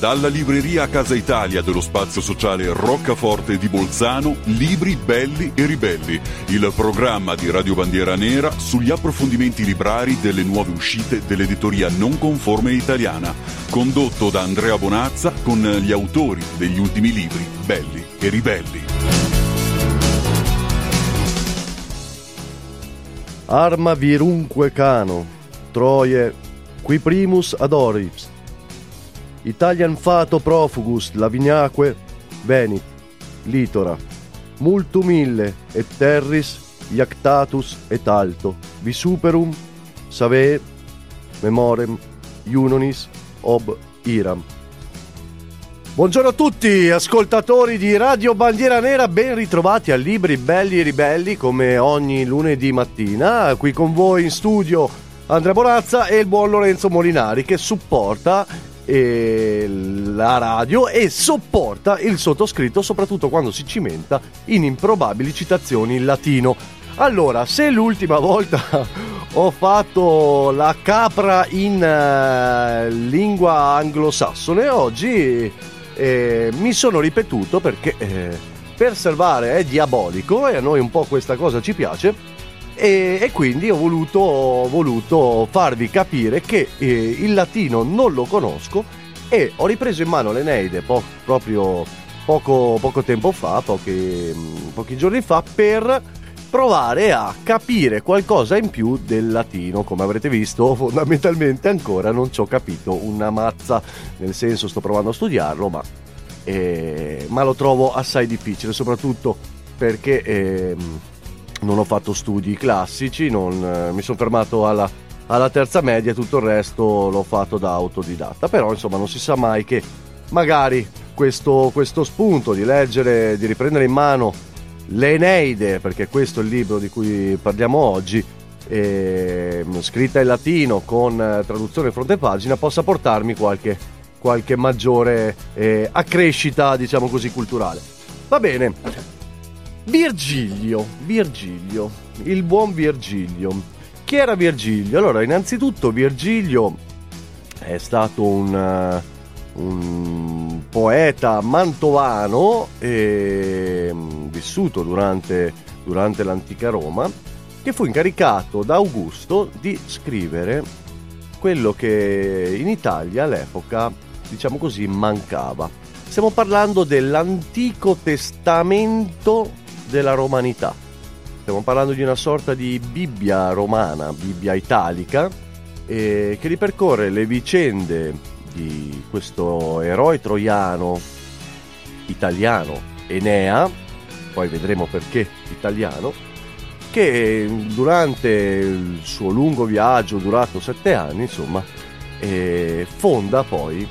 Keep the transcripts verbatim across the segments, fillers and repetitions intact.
Dalla libreria Casa Italia dello spazio sociale Roccaforte di Bolzano, Libri belli e ribelli, il programma di Radio Bandiera Nera sugli approfondimenti librari delle nuove uscite dell'editoria non conforme italiana, condotto da Andrea Bonazza con gli autori degli ultimi libri belli e ribelli. Arma virunque cano, Troie, qui primus adorips. Italian fato profugus Laviniaque venit litora multum ille et terris iactatus et alto visuperum save memorem iunonis ob iram. Buongiorno a tutti ascoltatori di Radio Bandiera Nera, ben ritrovati a Libri belli e ribelli come ogni lunedì mattina. Qui con voi in studio Andrea Bonazza e il buon Lorenzo Molinari che supporta e la radio e sopporta il sottoscritto, soprattutto quando si cimenta in improbabili citazioni in latino. Allora, se l'ultima volta ho fatto la capra in uh, lingua anglosassone, oggi eh, mi sono ripetuto perché eh, per salvare è diabolico e a noi un po' questa cosa ci piace. E, e quindi ho voluto, ho voluto farvi capire che eh, il latino non lo conosco e ho ripreso in mano l'Eneide po- proprio poco, poco tempo fa, pochi, pochi giorni fa, per provare a capire qualcosa in più del latino. Come avrete visto, fondamentalmente ancora non ci ho capito una mazza, nel senso sto provando a studiarlo, ma, eh, ma lo trovo assai difficile, soprattutto perché... Eh, non ho fatto studi classici, non, eh, mi sono fermato alla, alla terza media, tutto il resto l'ho fatto da autodidatta. Però insomma non si sa mai che magari questo, questo spunto di leggere, di riprendere in mano l'Eneide, perché questo è il libro di cui parliamo oggi, eh, scritta in latino con eh, traduzione fronte pagina, possa portarmi qualche, qualche maggiore eh, accrescita, diciamo così, culturale. Va bene. Virgilio, Virgilio, il buon Virgilio. Chi era Virgilio? Allora, innanzitutto Virgilio è stato un, un poeta mantovano e, vissuto durante, durante l'antica Roma, che fu incaricato da Augusto di scrivere quello che in Italia all'epoca, diciamo così, mancava. Stiamo parlando dell'Antico Testamento della romanità. Stiamo parlando di una sorta di Bibbia romana, Bibbia italica, eh, che ripercorre le vicende di questo eroe troiano italiano, Enea, poi vedremo perché italiano, che durante il suo lungo viaggio durato sette anni, insomma, eh, fonda poi,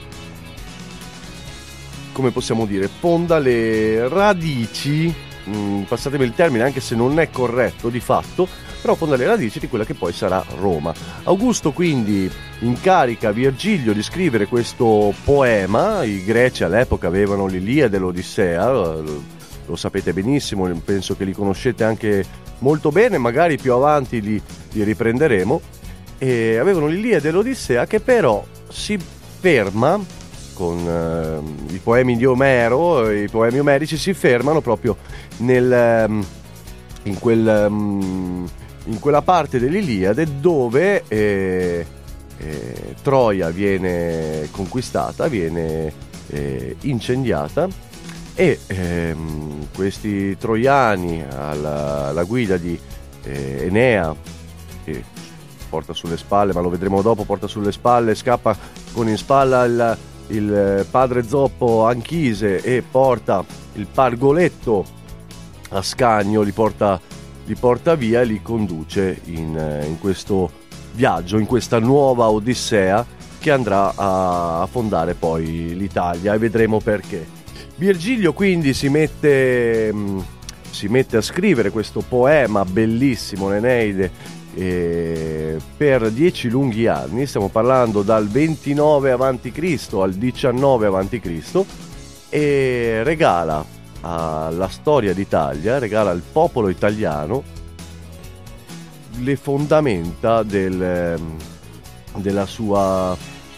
come possiamo dire, fonda le radici, passatemi il termine anche se non è corretto di fatto, però fonda le radici di quella che poi sarà Roma. Augusto quindi incarica Virgilio di scrivere questo poema. I greci all'epoca avevano l'Iliade e l'Odissea, lo, lo sapete benissimo, penso che li conoscete anche molto bene, magari più avanti li, li riprenderemo. E avevano l'Iliade e l'Odissea, che però si ferma con uh, i poemi di Omero, i poemi omerici si fermano proprio nel, um, in, quel, um, in quella parte dell'Iliade dove eh, eh, Troia viene conquistata, viene eh, incendiata e ehm, questi troiani alla, alla guida di eh, Enea, che porta sulle spalle, ma lo vedremo dopo, porta sulle spalle, scappa con in spalla il il padre zoppo Anchise e porta il pargoletto Ascanio, li porta, li porta via e li conduce in, in questo viaggio, in questa nuova Odissea che andrà a, a fondare poi l'Italia, e vedremo perché. Virgilio quindi si mette, si mette a scrivere questo poema bellissimo, l'Eneide, E per dieci lunghi anni, stiamo parlando dal ventinove avanti Cristo al diciannove avanti Cristo, e regala alla storia d'Italia, regala al popolo italiano le fondamenta del, della sua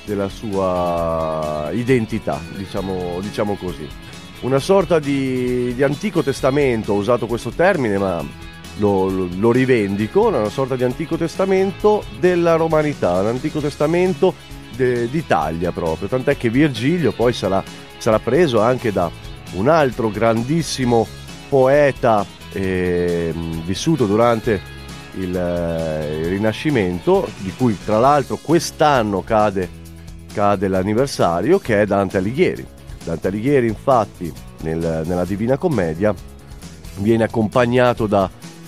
della sua identità, diciamo, diciamo così. Una sorta di, di Antico Testamento, ho usato questo termine ma lo, lo, lo rivendico, una sorta di Antico Testamento della romanità, un Antico Testamento de, d'Italia proprio, tant'è che Virgilio poi sarà, sarà preso anche da un altro grandissimo poeta eh, vissuto durante il, il Rinascimento, di cui tra l'altro quest'anno cade, cade l'anniversario, che è Dante Alighieri. Dante Alighieri infatti nel, nella Divina Commedia viene accompagnato da,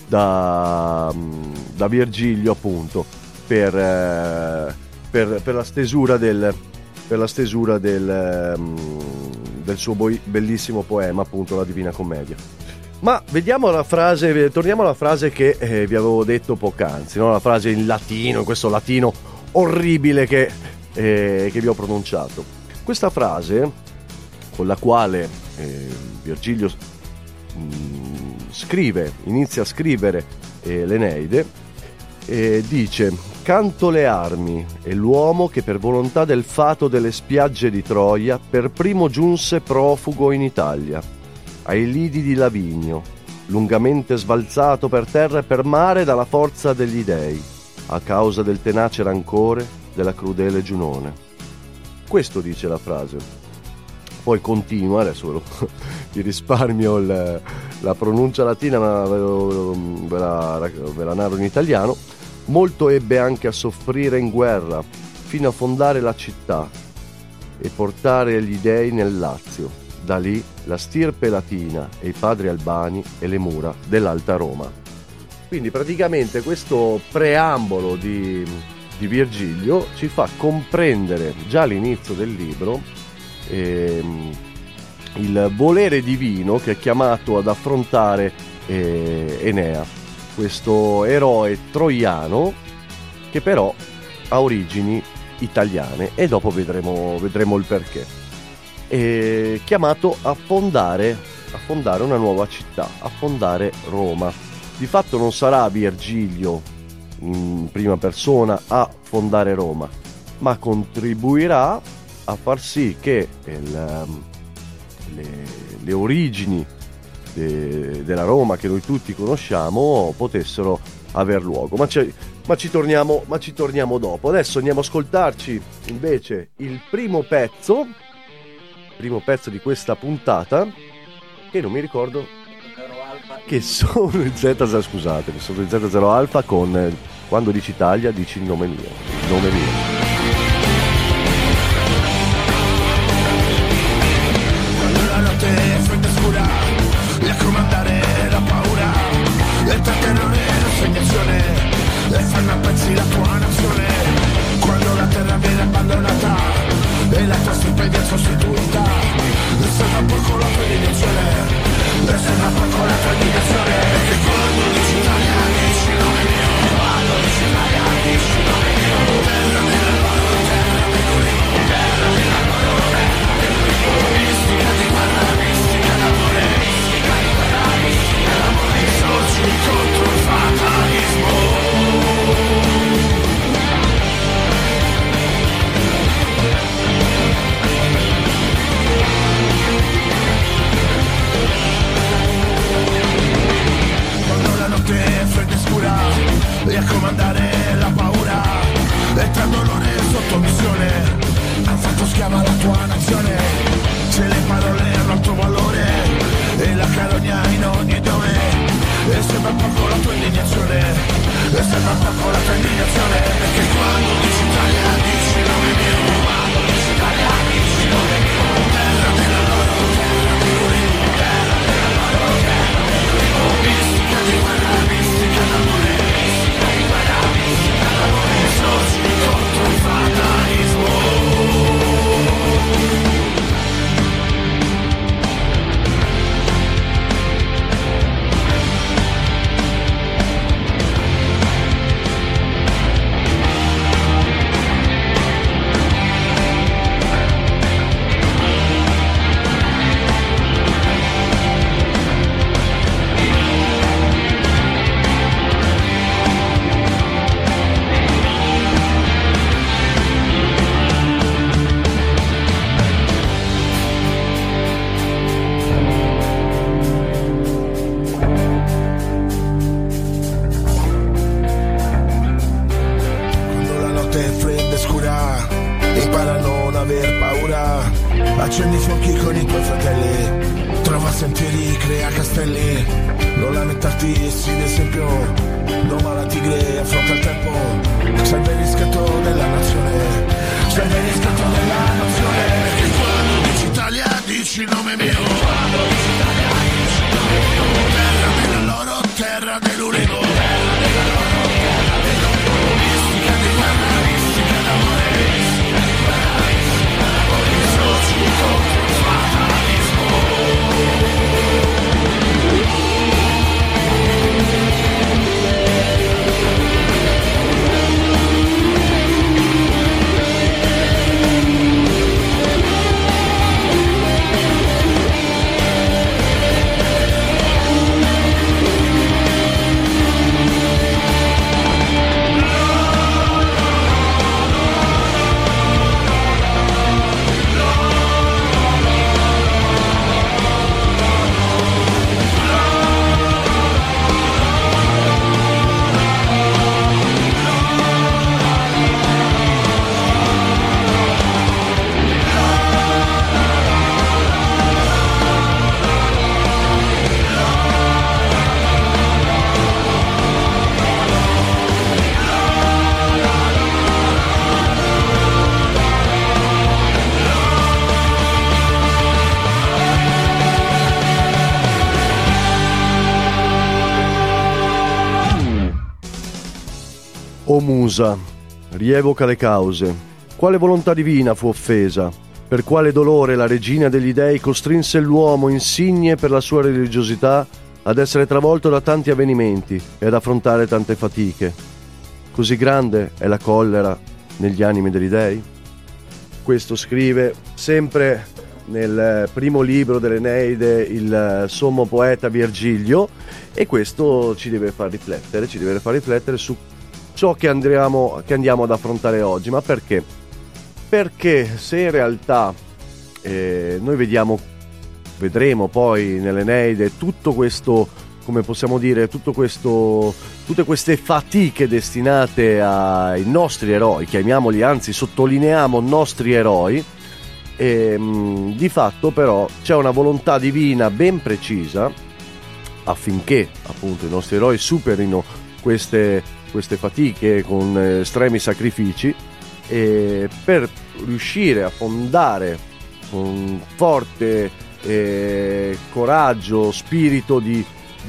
da, da Virgilio appunto per, eh, per, per la stesura del, per la stesura del, del suo bellissimo poema appunto la Divina Commedia. Ma vediamo la frase, torniamo alla frase che eh, vi avevo detto poc'anzi, no? La frase in latino, in questo latino orribile che, eh, che vi ho pronunciato. Questa frase con la quale eh, Virgilio mh, scrive, inizia a scrivere eh, l'Eneide, eh, dice: «Canto le armi e l'uomo che per volontà del fato delle spiagge di Troia per primo giunse profugo in Italia, ai lidi di Lavinio, lungamente sbalzato per terra e per mare dalla forza degli dei, a causa del tenace rancore della crudele Giunone». Questo dice la frase. Poi continua, adesso ve, lo, vi risparmio il, la pronuncia latina, ma ve, lo, ve, la, ve la narro in italiano. «Molto ebbe anche a soffrire in guerra, fino a fondare la città e portare gli dei nel Lazio. Da lì la stirpe latina e i padri albani e le mura dell'Alta Roma». Quindi praticamente questo preambolo di, di Virgilio ci fa comprendere già all'inizio del libro ehm, il volere divino che è chiamato ad affrontare eh, Enea, questo eroe troiano che però ha origini italiane, e dopo vedremo, vedremo il perché. È chiamato a fondare, a fondare una nuova città, a fondare Roma. Di fatto non sarà Virgilio in prima persona a fondare Roma, ma contribuirà a far sì che il, le, le origini de, della Roma che noi tutti conosciamo potessero aver luogo. Ma, ma, ci torniamo, ma ci torniamo dopo. Adesso andiamo a ascoltarci invece il primo pezzo, primo pezzo di questa puntata, che non mi ricordo, che sono in Z, scusate, sono in Z zero Alfa con eh, Quando dici Italia dici il nome mio, il nome mio. E comandare la paura e trattenere l'assegnazione e farne a pezzi la tua nazione. Quando la terra viene abbandonata e la tua stipendia è sostituita, e sembra poco la tua indignazione, e sembra poco la tua indignazione. Perché quando dici Italia dici il nome mio, quando dici Italia dici il nome mio. Terra del lavoro, terra dei colleghi, terra del lavoro, terra dei colleghi. Mistica di guerra, mistica d'amore, sorgi contro il fatalismo. Quando la notte è fredda e scura e a comandare la paura e tra dolore e sottomissione han fatto schiava la tua nazione. Se le parole hanno alto valore e la calogna in ogni dove, e sembra poco la tua indignazione, e sembra poco la tua indignazione. Perché quando dici Italia dici il nome mio, quando dici Italia dici il nome mio. Terra della loro, terra di lui, terra della loro, terra di lui. Mistica di guerra, mistica d'amore, mistica di guerra, mistica d'amore. Sorgi contro il fatalismo. accendi fuochi con i tuoi fratelli, trova sentieri, crea castelli, non lamentarti, sì ad esempio, doma la tigre, affronta il tempo, serve il riscatto della nazione, serve il riscatto della nazione, perché quando dici Italia dici il nome mio, quando dici Italia dici il nome mio, terra della loro, terra dell'Ulivo, terra della loro, terra dell'Ulivo, mistica di guerra, mistica d'amore, mistica di guerra, mistica d'amore, soci contro il fatalismo. O Musa, rievoca le cause. Quale volontà divina fu offesa? Per quale dolore la regina degli dei costrinse l'uomo insigne per la sua religiosità ad essere travolto da tanti avvenimenti e ad affrontare tante fatiche? Così grande è la collera negli animi degli dei? Questo scrive sempre nel primo libro dell'Eneide il sommo poeta Virgilio, e questo ci deve far riflettere, ci deve far riflettere su ciò che andiamo, che andiamo ad affrontare oggi. Ma perché? Perché se in realtà eh, noi vediamo, vedremo poi nell'Eneide tutto questo, come possiamo dire, tutto questo, tutte queste fatiche destinate ai nostri eroi, chiamiamoli, anzi sottolineiamo nostri eroi, e, mh, di fatto però c'è una volontà divina ben precisa affinché appunto i nostri eroi superino queste queste fatiche con estremi sacrifici, e per riuscire a fondare con forte eh, coraggio, spirito di,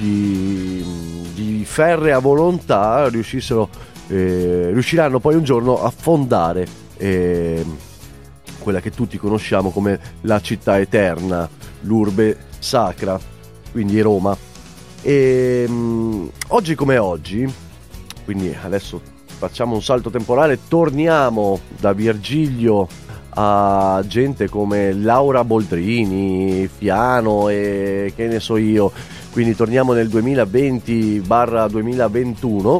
di, di ferrea volontà, riuscissero, eh, riusciranno poi un giorno a fondare eh, quella che tutti conosciamo come la città eterna, l'urbe sacra, quindi Roma. E mh, oggi come oggi, quindi adesso facciamo un salto temporale, torniamo da Virgilio a gente come Laura Boldrini, Fiano e che ne so io, quindi torniamo nel duemilaventi duemilaventuno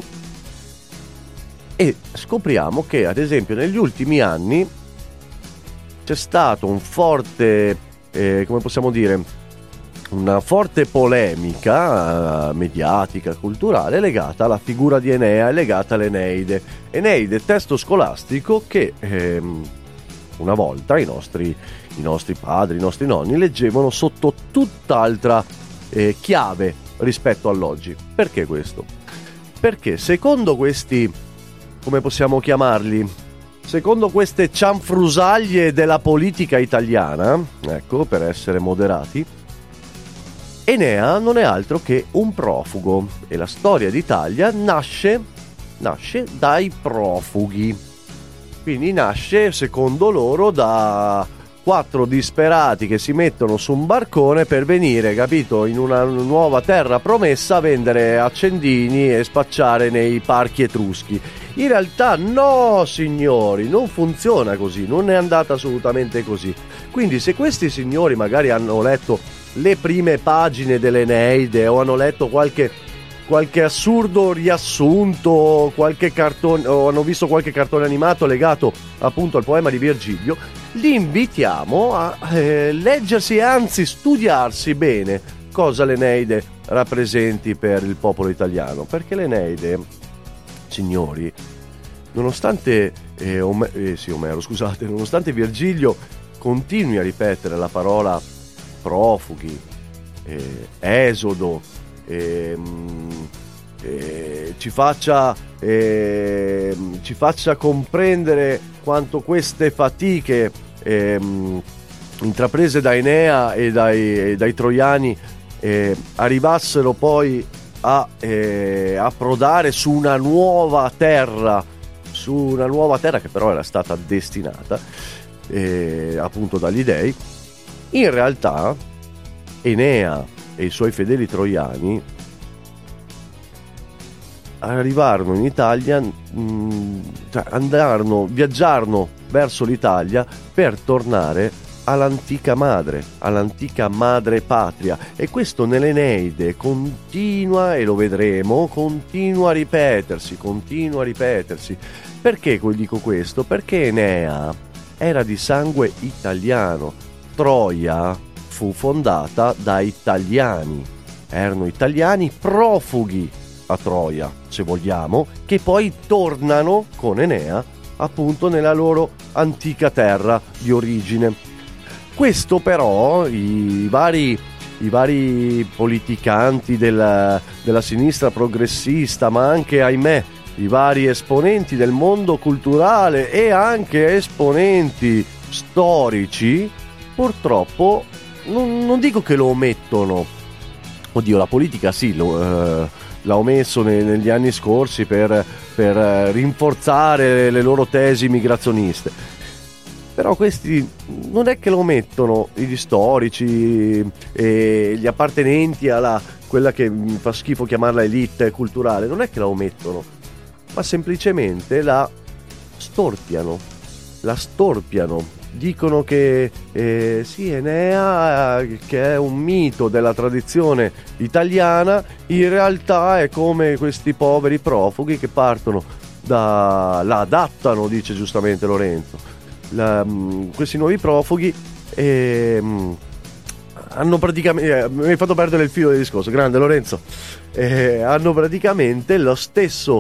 e scopriamo che ad esempio negli ultimi anni c'è stato un forte, eh, come possiamo dire, una forte polemica uh, mediatica, culturale, legata alla figura di Enea e legata all'Eneide. Eneide, testo scolastico che ehm, una volta i nostri, i nostri padri, i nostri nonni leggevano sotto tutt'altra eh, chiave rispetto all'oggi. Perché questo? Perché secondo questi, come possiamo chiamarli, secondo queste cianfrusaglie della politica italiana, ecco, per essere moderati, Enea non è altro che un profugo e la storia d'Italia nasce, nasce dai profughi. Quindi nasce, secondo loro, da quattro disperati che si mettono su un barcone per venire, capito, in una nuova terra promessa a vendere accendini e spacciare nei parchi etruschi. In realtà no, signori, non funziona così, non è andata assolutamente così. Quindi se questi signori magari hanno letto le prime pagine dell'Eneide o hanno letto qualche, qualche assurdo riassunto, qualche cartone, o hanno visto qualche cartone animato legato appunto al poema di Virgilio, li invitiamo a eh, leggersi e anzi studiarsi bene cosa l'Eneide rappresenti per il popolo italiano, perché l'Eneide, signori, nonostante eh, Ome- eh, sì, Omero, scusate, nonostante Virgilio continui a ripetere la parola profughi, eh, esodo, eh, eh, ci faccia eh, ci faccia comprendere quanto queste fatiche eh, intraprese da Enea e dai, e dai troiani eh, arrivassero poi a eh, approdare su una nuova terra, su una nuova terra che però era stata destinata eh, appunto dagli dei. In realtà Enea e i suoi fedeli troiani arrivarono in Italia, mh, cioè andarono, viaggiarono verso l'Italia per tornare all'antica madre, all'antica madre patria, e questo nell'Eneide continua, e lo vedremo, continua a ripetersi, continua a ripetersi. Perché dico questo? Perché Enea era di sangue italiano, Troia fu fondata da italiani, erano italiani profughi a Troia, se vogliamo, che poi tornano con Enea appunto nella loro antica terra di origine. Questo però i vari, i vari politicanti della, della sinistra progressista, ma anche, ahimè, i vari esponenti del mondo culturale e anche esponenti storici, purtroppo non, non dico che lo omettono. Oddio, la politica sì, lo, eh, l'ha omesso ne, negli anni scorsi per, per rinforzare le loro tesi migrazioniste. Però questi non è che lo mettono, gli storici e gli appartenenti alla quella che mi fa schifo chiamarla elite culturale, non è che la omettono, ma semplicemente la storpiano, la storpiano. Dicono che eh, sì, Enea, che è un mito della tradizione italiana, in realtà è come questi poveri profughi che partono da... la adattano, dice giustamente Lorenzo. La, questi nuovi profughi eh, hanno praticamente eh, mi hai fatto perdere il filo del discorso, grande Lorenzo, eh, hanno praticamente lo stesso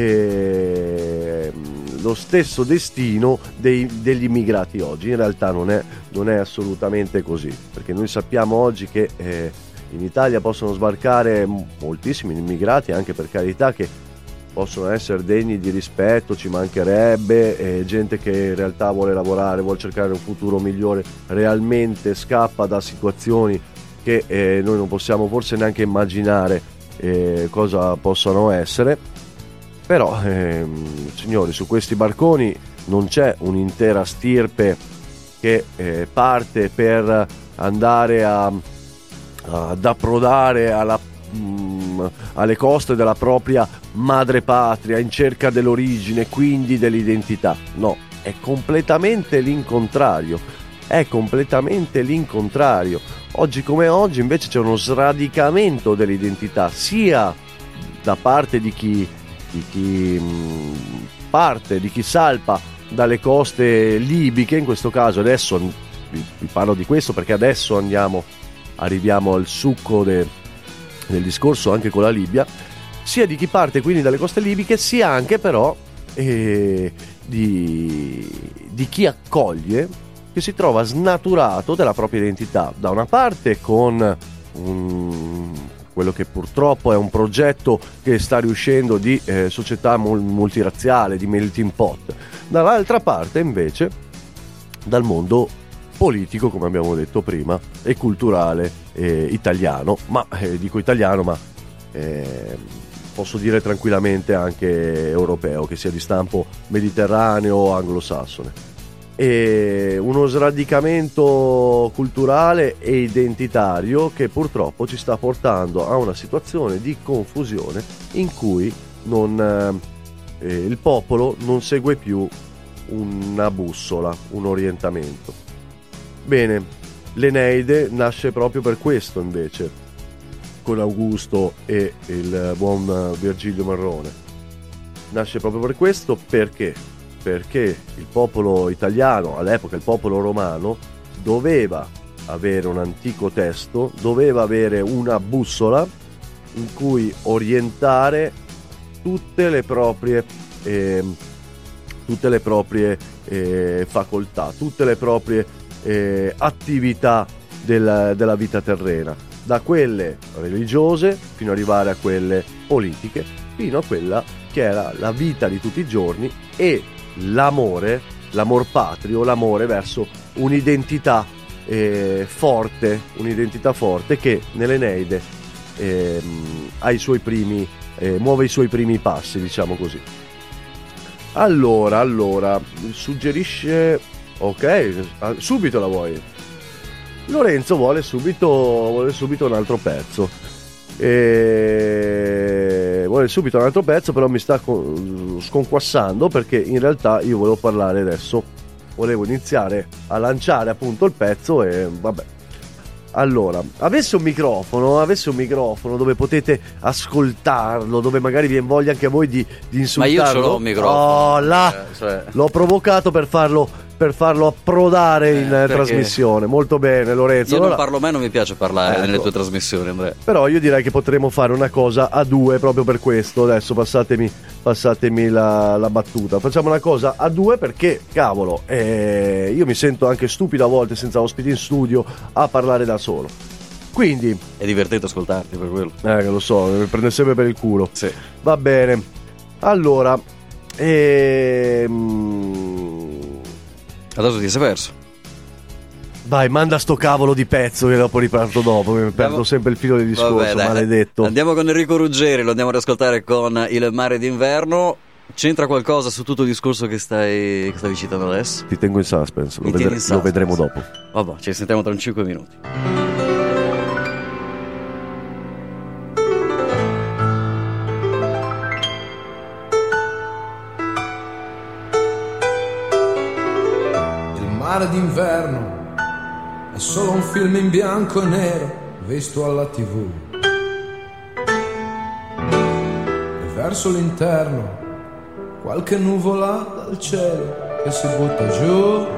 eh, lo stesso destino dei, degli immigrati oggi. In realtà non è, non è assolutamente così, perché noi sappiamo oggi che eh, in Italia possono sbarcare moltissimi immigrati, anche per carità, che possono essere degni di rispetto, ci mancherebbe, eh, gente che in realtà vuole lavorare, vuole cercare un futuro migliore, realmente scappa da situazioni che eh, noi non possiamo forse neanche immaginare eh, cosa possano essere. Però ehm, signori, su questi barconi non c'è un'intera stirpe che eh, parte per andare a, ad approdare alla alle coste della propria madre patria in cerca dell'origine, quindi dell'identità. No, è completamente l'incontrario, è completamente l'incontrario. Oggi come oggi invece c'è uno sradicamento dell'identità, sia da parte di chi, di chi mh, parte, di chi salpa dalle coste libiche, in questo caso. Adesso vi, vi parlo di questo perché adesso andiamo arriviamo al succo de, del discorso anche con la Libia, sia di chi parte quindi dalle coste libiche, sia anche però eh, di, di chi accoglie, che si trova snaturato della propria identità, da una parte con un, quello che purtroppo è un progetto che sta riuscendo di eh, società multirazziale, di melting pot, dall'altra parte invece dal mondo politico, come abbiamo detto prima, e culturale eh, italiano, ma eh, dico italiano, ma eh, posso dire tranquillamente anche europeo, che sia di stampo mediterraneo o anglosassone. E uno sradicamento culturale e identitario che purtroppo ci sta portando a una situazione di confusione in cui non, eh, il popolo non segue più una bussola, un orientamento. Bene, l'Eneide nasce proprio per questo invece, con Augusto e il buon Virgilio Marrone. Nasce proprio per questo perché? Perché il popolo italiano, all'epoca il popolo romano, doveva avere un antico testo, doveva avere una bussola in cui orientare tutte le proprie, eh, tutte le proprie eh, facoltà, tutte le proprie eh, attività del, della vita terrena, da quelle religiose fino ad arrivare a quelle politiche, fino a quella che era la vita di tutti i giorni e l'amore, l'amor patrio, l'amore verso un'identità eh, forte, un'identità forte che nell'Eneide eh, ha i suoi primi, eh, muove i suoi primi passi, diciamo così. Allora, allora, suggerisce, ok, subito la vuoi? Lorenzo vuole subito, vuole subito un altro pezzo. E... vuole subito un altro pezzo, però mi sta sconquassando perché in realtà io volevo parlare adesso, volevo iniziare a lanciare appunto il pezzo e vabbè. Allora, avesse un microfono, avesse un microfono dove potete ascoltarlo, dove magari vi voglia anche a voi di, di insultarlo. Ma io ce l'ho un microfono. Oh, là, eh, cioè... l'ho provocato per farlo, per farlo approdare in eh, trasmissione. Molto bene, Lorenzo. Io allora, non parlo mai, non mi piace parlare ecco, nelle tue trasmissioni, Andrea. Però io direi che potremmo fare una cosa a due proprio per questo. Adesso passatemi, passatemi la, la battuta. Facciamo una cosa a due perché, cavolo, eh, io mi sento anche stupido a volte senza ospiti in studio a parlare da solo. Quindi è divertente ascoltarti per quello. Eh, lo so, mi prende sempre per il culo. Sì. Va bene. Allora, ehm... adesso ti sei perso. Vai, manda sto cavolo di pezzo che dopo riparto dopo. Mi perdo andiamo... sempre il filo del discorso. Vabbè, dai, maledetto. Andiamo con Enrico Ruggeri, lo andiamo ad ascoltare con Il mare d'inverno. C'entra qualcosa su tutto il discorso che stai, che stai citando adesso? Ti tengo in suspense, lo, vedre- in suspense. Lo vedremo dopo. Vabbè, ci sentiamo tra un cinque minuti. Il mare d'inverno è solo un film in bianco e nero visto alla tivù. E verso l'interno qualche nuvola dal cielo che si butta giù.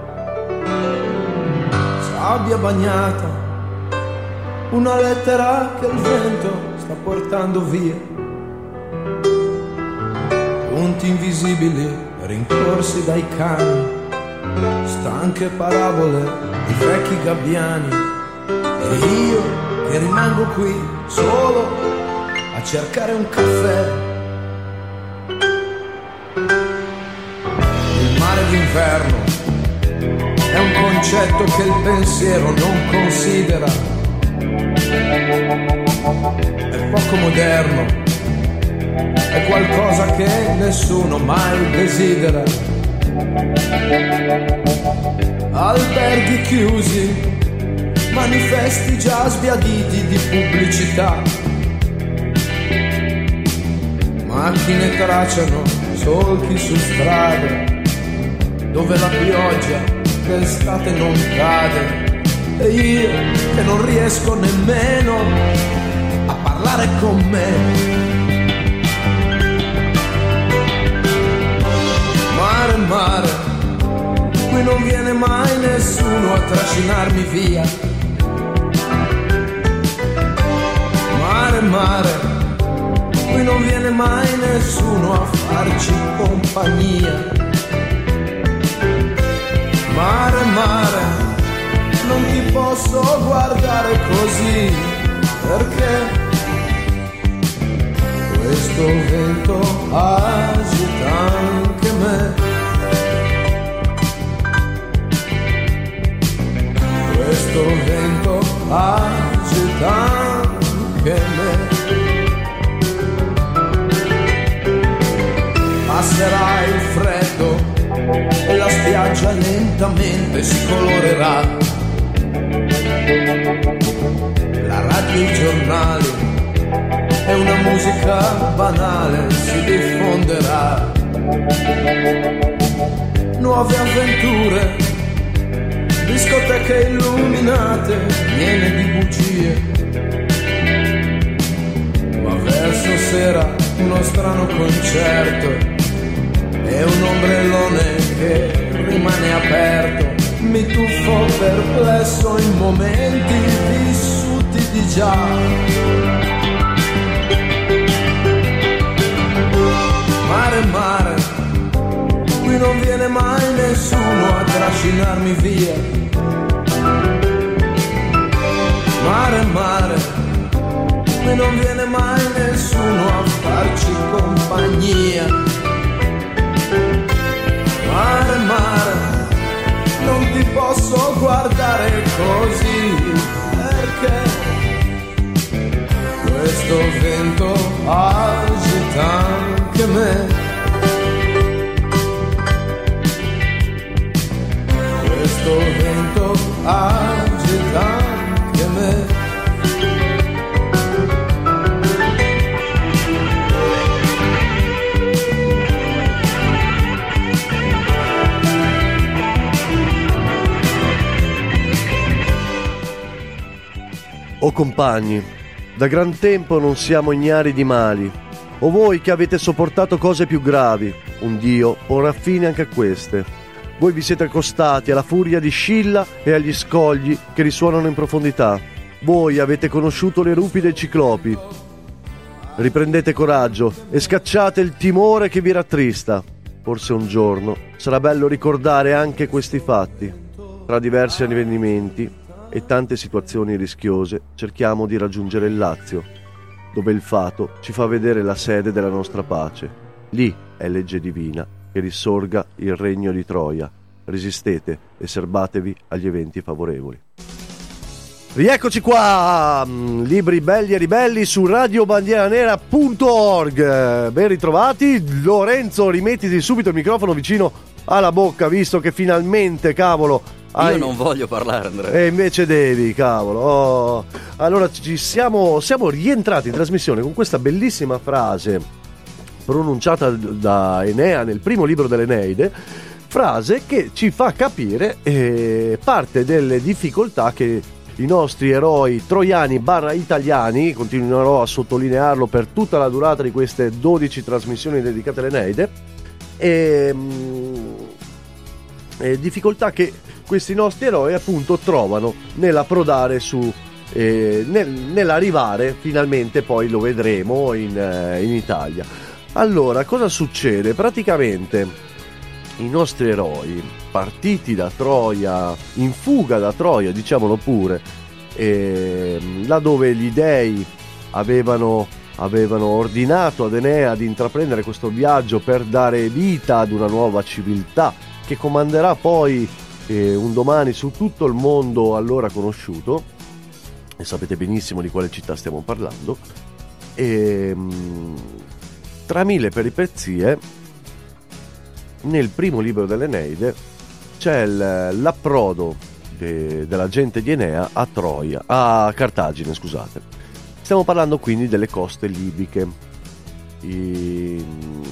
Sabbia bagnata, una lettera che il vento sta portando via. Punti invisibili rincorsi dai cani, stanche parabole di vecchi gabbiani. E io che rimango qui solo a cercare un caffè. Il mare d'inverno è un concetto che il pensiero non considera. È poco moderno, è qualcosa che nessuno mai desidera. Alberghi chiusi, manifesti già sbiaditi di pubblicità. Macchine tracciano solchi su strade dove la pioggia d'estate non cade. E io che non riesco nemmeno a parlare con me. Mare, mare, qui non viene mai nessuno a trascinarmi via. Mare, mare, qui non viene mai nessuno a farci compagnia. Mare, mare, non ti posso guardare così, perché questo vento agita anche me. Questo vento agita anche me. Passerà il freddo e la spiaggia lentamente si colorerà. La radio e i giornali e una musica banale si diffonderà. Nuove avventure, discoteche illuminate, piene di bugie. Ma verso sera uno strano concerto e un ombrellone che rimane aperto. Mi tuffo perplesso in momenti vissuti di già. Mare, mare, qui non viene mai nessuno a trascinarmi via. Mare, mare, e non viene mai nessuno a farci compagnia. Mare, mare, non ti posso guardare così, perché questo vento agita anche me. Questo vento agita anche me. O compagni, da gran tempo non siamo ignari di mali, o voi che avete sopportato cose più gravi, un Dio porrà fine anche a queste. Voi vi siete accostati alla furia di Scilla e agli scogli che risuonano in profondità. Voi avete conosciuto le rupi dei ciclopi. Riprendete coraggio e scacciate il timore che vi rattrista. Forse un giorno sarà bello ricordare anche questi fatti. Tra diversi avvenimenti e tante situazioni rischiose cerchiamo di raggiungere il Lazio, dove il fato ci fa vedere la sede della nostra pace. Lì è legge divina che risorga il regno di Troia. Resistete e serbatevi agli eventi favorevoli. Rieccoci qua, libri belli e ribelli su radio bandiera nera punto org. Ben ritrovati. Lorenzo, rimettiti subito il microfono vicino alla bocca, visto che finalmente, cavolo, Io non voglio parlare, Andrea. E invece devi, cavolo. Oh. Allora ci siamo, siamo rientrati in trasmissione con questa bellissima frase pronunciata da Enea nel primo libro dell'Eneide, frase che ci fa capire eh, parte delle difficoltà che i nostri eroi troiani barra italiani, continuerò a sottolinearlo per tutta la durata di queste dodici trasmissioni dedicate all'Eneide, e, e difficoltà che questi nostri eroi appunto trovano nell'approdare su eh, nel, nell'arrivare finalmente, poi lo vedremo in, eh, in Italia. Allora, cosa succede? Praticamente i nostri eroi, partiti da Troia, in fuga da Troia, diciamolo pure, eh, là dove gli dei avevano, avevano ordinato ad Enea di intraprendere questo viaggio per dare vita ad una nuova civiltà che comanderà poi eh, un domani su tutto il mondo allora conosciuto, e sapete benissimo di quale città stiamo parlando. E tra mille peripezie, nel primo libro dell'Eneide c'è l'approdo de, della gente di Enea a Troia, a Cartagine, scusate. Stiamo parlando quindi delle coste libiche. I,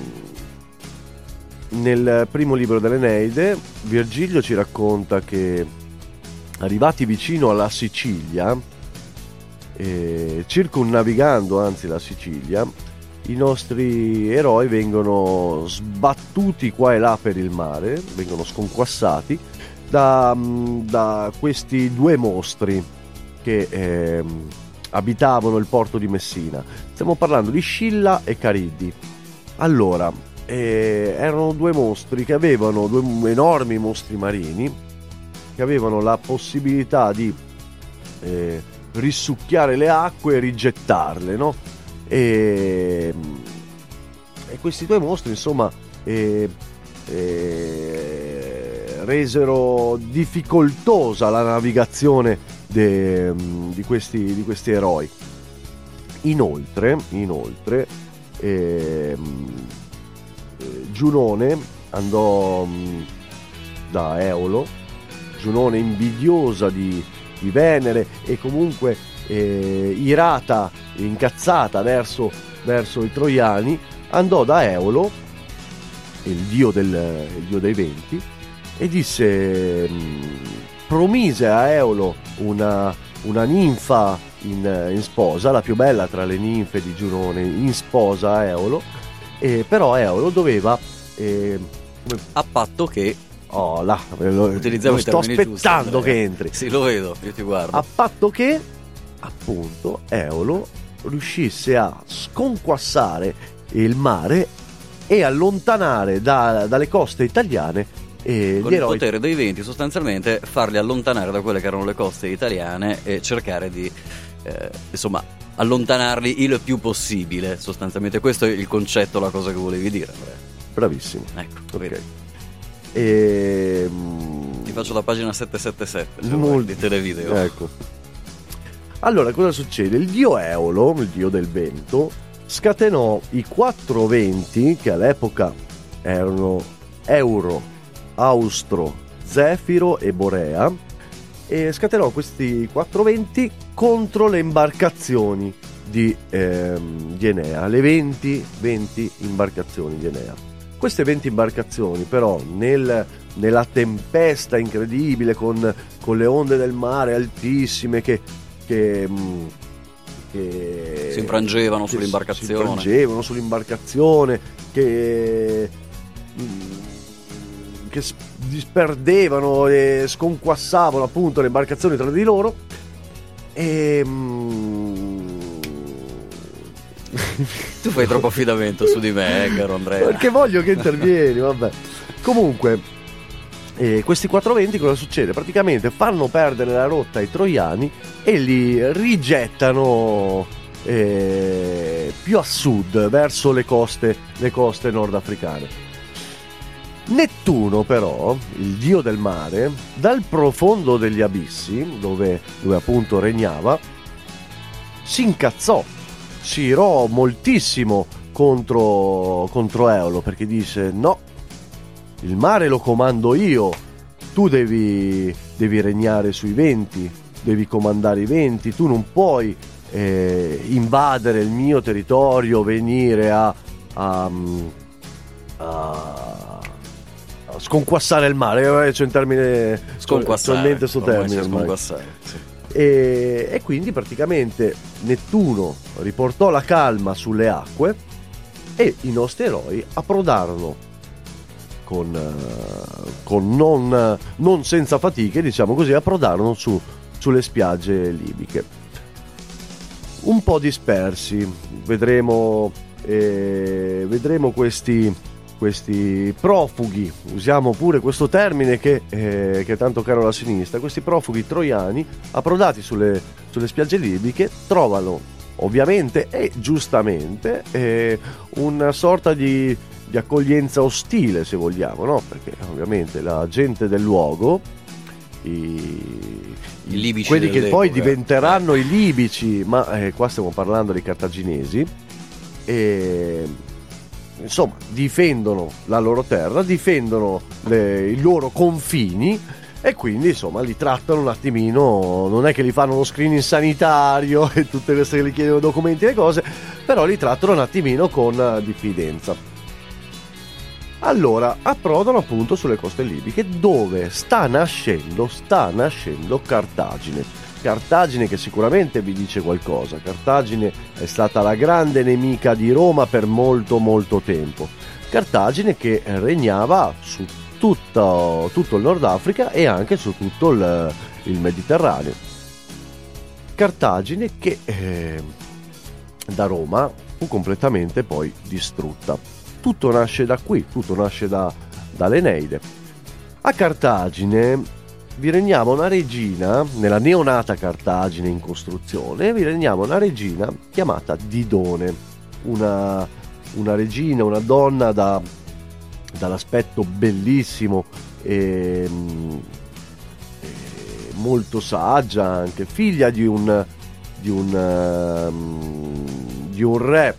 nel primo libro dell'Eneide Virgilio ci racconta che, arrivati vicino alla Sicilia, eh, circumnavigando anzi la Sicilia, i nostri eroi vengono sbattuti qua e là per il mare, vengono sconquassati da, da questi due mostri che eh, abitavano il porto di Messina. Stiamo parlando di Scilla e Cariddi. Allora, eh, erano due mostri che avevano, due enormi mostri marini, che avevano la possibilità di eh, risucchiare le acque e rigettarle, no? E, e questi due mostri, insomma, eh, eh, resero difficoltosa la navigazione de, di, questi, di questi eroi. Inoltre, inoltre eh, Giunone andò da Eolo, Giunone invidiosa di, di Venere e comunque eh, irata, incazzata verso, verso i troiani, andò da Eolo, il dio, del, il dio dei venti, e disse, promise a Eolo una, una ninfa in, in sposa, la più bella tra le ninfe di Giunone, in sposa a Eolo, e però Eolo doveva eh, a patto che oh là lo, utilizziamo lo i sto aspettando giusti, che entri. Sì, lo vedo, io ti guardo. A patto che appunto Eolo riuscisse a sconquassare il mare e allontanare da, dalle coste italiane eh, con gli il eroi. potere dei venti, sostanzialmente farli allontanare da quelle che erano le coste italiane e cercare di eh, insomma allontanarli il più possibile. Sostanzialmente questo è il concetto, la cosa che volevi dire, Andrea. Bravissimo. Ecco, Ok. vedi. E... Ti faccio la pagina settecentosettantasette se Molto- vuoi, di televideo. Ecco. Allora, cosa succede? Il dio Eolo, il dio del vento, scatenò i quattro venti, che all'epoca erano Euro, Austro, Zefiro e Borea, e scatenò questi quattro venti contro le imbarcazioni di, ehm, di Enea, le venti, venti imbarcazioni di Enea. Queste venti imbarcazioni però nel, nella tempesta incredibile con, con le onde del mare altissime che, che, mh, che Si infrangevano che sull'imbarcazione. si infrangevano sull'imbarcazione che, mh, che s- disperdevano e sconquassavano appunto le imbarcazioni tra di loro e mh, Tu fai troppo affidamento su di me, eh, caro Andrea. perché voglio che intervieni, vabbè. Comunque, eh, questi quattro venti cosa succede? Praticamente fanno perdere la rotta ai troiani e li rigettano eh, più a sud, verso le coste, le coste nordafricane. Nettuno però, il dio del mare, dal profondo degli abissi, dove, dove appunto regnava, si incazzò, si irò moltissimo contro, contro Eolo, perché dice no, il mare lo comando io, tu devi, devi regnare sui venti, devi comandare i venti, tu non puoi eh, invadere il mio territorio, venire a, a, a, a sconquassare il mare, c'è un termine, Sconquassare. c'ho in mente sto Ormai termine c'è ormai. sconquassare, sì. E, e quindi praticamente Nettuno riportò la calma sulle acque e i nostri eroi approdarono con, eh, con non, non senza fatiche, diciamo così, approdarono su, sulle spiagge libiche. Un po' dispersi, vedremo, eh, vedremo questi, questi profughi, usiamo pure questo termine che, eh, che è tanto caro alla sinistra, questi profughi troiani approdati sulle, sulle spiagge libiche trovano ovviamente e giustamente eh, una sorta di, di accoglienza ostile, se vogliamo, no? Perché ovviamente la gente del luogo, i, I libici quelli che dell'epoca. poi diventeranno i libici, ma eh, qua stiamo parlando dei cartaginesi, e insomma difendono la loro terra, difendono le, i loro confini e quindi insomma li trattano un attimino, non è che li fanno lo screening sanitario e tutte queste che gli chiedono documenti e cose, però li trattano un attimino con diffidenza. Allora approdano appunto sulle coste libiche dove sta nascendo, sta nascendo Cartagine. Cartagine che sicuramente vi dice qualcosa. Cartagine è stata la grande nemica di Roma per molto molto tempo. Cartagine che regnava su tutto, tutto il Nord Africa e anche su tutto il, il Mediterraneo. Cartagine che eh, da Roma fu completamente poi distrutta. Tutto nasce da qui, tutto nasce da, dall'Eneide. A Cartagine vi regnava una regina, nella neonata Cartagine in costruzione, vi regnava una regina chiamata Didone, una, una regina, una donna da, dall'aspetto bellissimo e, e molto saggia anche, figlia di un, di un, um, di un re.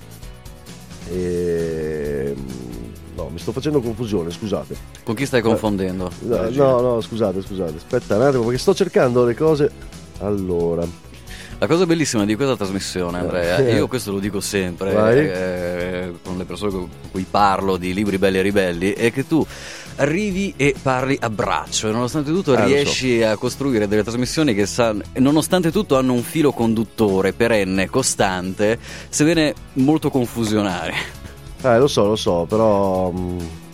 E, no, mi sto facendo confusione, scusate. Con chi stai confondendo? No, no, no, scusate, scusate, aspetta un attimo perché sto cercando le cose. Allora, La cosa bellissima di questa trasmissione, Andrea, Eh. io questo lo dico sempre Vai. eh, con le persone con cui parlo di libri belli e ribelli, è che tu arrivi e parli a braccio e nonostante tutto Eh, lo riesci a costruire delle trasmissioni che san- nonostante tutto hanno un filo conduttore perenne, costante, sebbene molto confusionario. eh, lo so, lo so, però mh,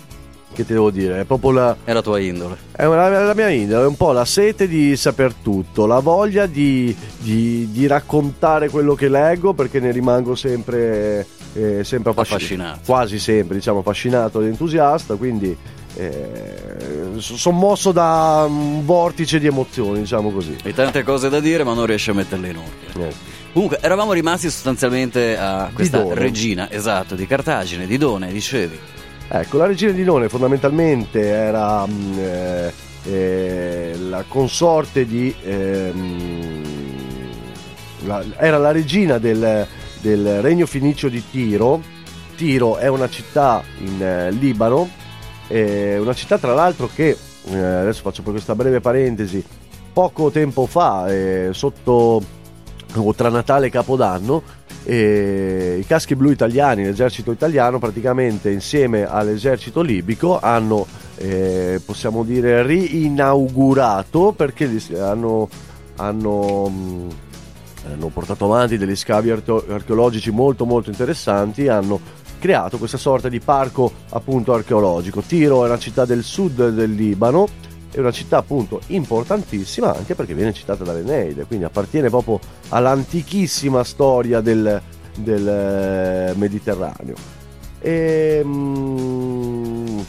che ti devo dire, è proprio la, È la tua indole. è una- la mia indole, è un po' la sete di saper tutto, la voglia di, di- di raccontare quello che leggo, perché ne rimango sempre, eh, sempre affascinato, Affascinato. quasi sempre, diciamo, affascinato ed entusiasta, quindi eh, sono mosso da un vortice di emozioni, diciamo così. Hai tante cose da dire, ma non riesci a metterle in ordine. Eh. Comunque, eravamo rimasti sostanzialmente a questa Didone. regina, esatto, di Cartagine, Didone, dicevi. Ecco, la regina di Didone fondamentalmente era mh, eh, eh, la consorte di ehm, la- era la regina del, del regno fenicio di Tiro. Tiro è una città in eh, Libano, eh, una città tra l'altro che eh, adesso faccio per questa breve parentesi, poco tempo fa, eh, sotto o tra Natale e Capodanno, e i caschi blu italiani, l'esercito italiano, praticamente insieme all'esercito libico hanno, eh, possiamo dire, riinaugurato, perché li- hanno, hanno, mh, hanno portato avanti degli scavi archeo- archeologici molto molto interessanti, hanno creato questa sorta di parco appunto archeologico. Tiro è una città del sud del Libano, è una città appunto importantissima anche perché viene citata dall'Eneide, quindi appartiene proprio all'antichissima storia del, del eh, Mediterraneo. E, mm,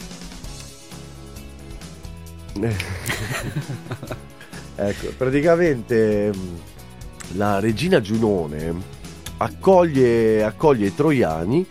ecco, praticamente mm, la regina Giunone accoglie, accoglie i troiani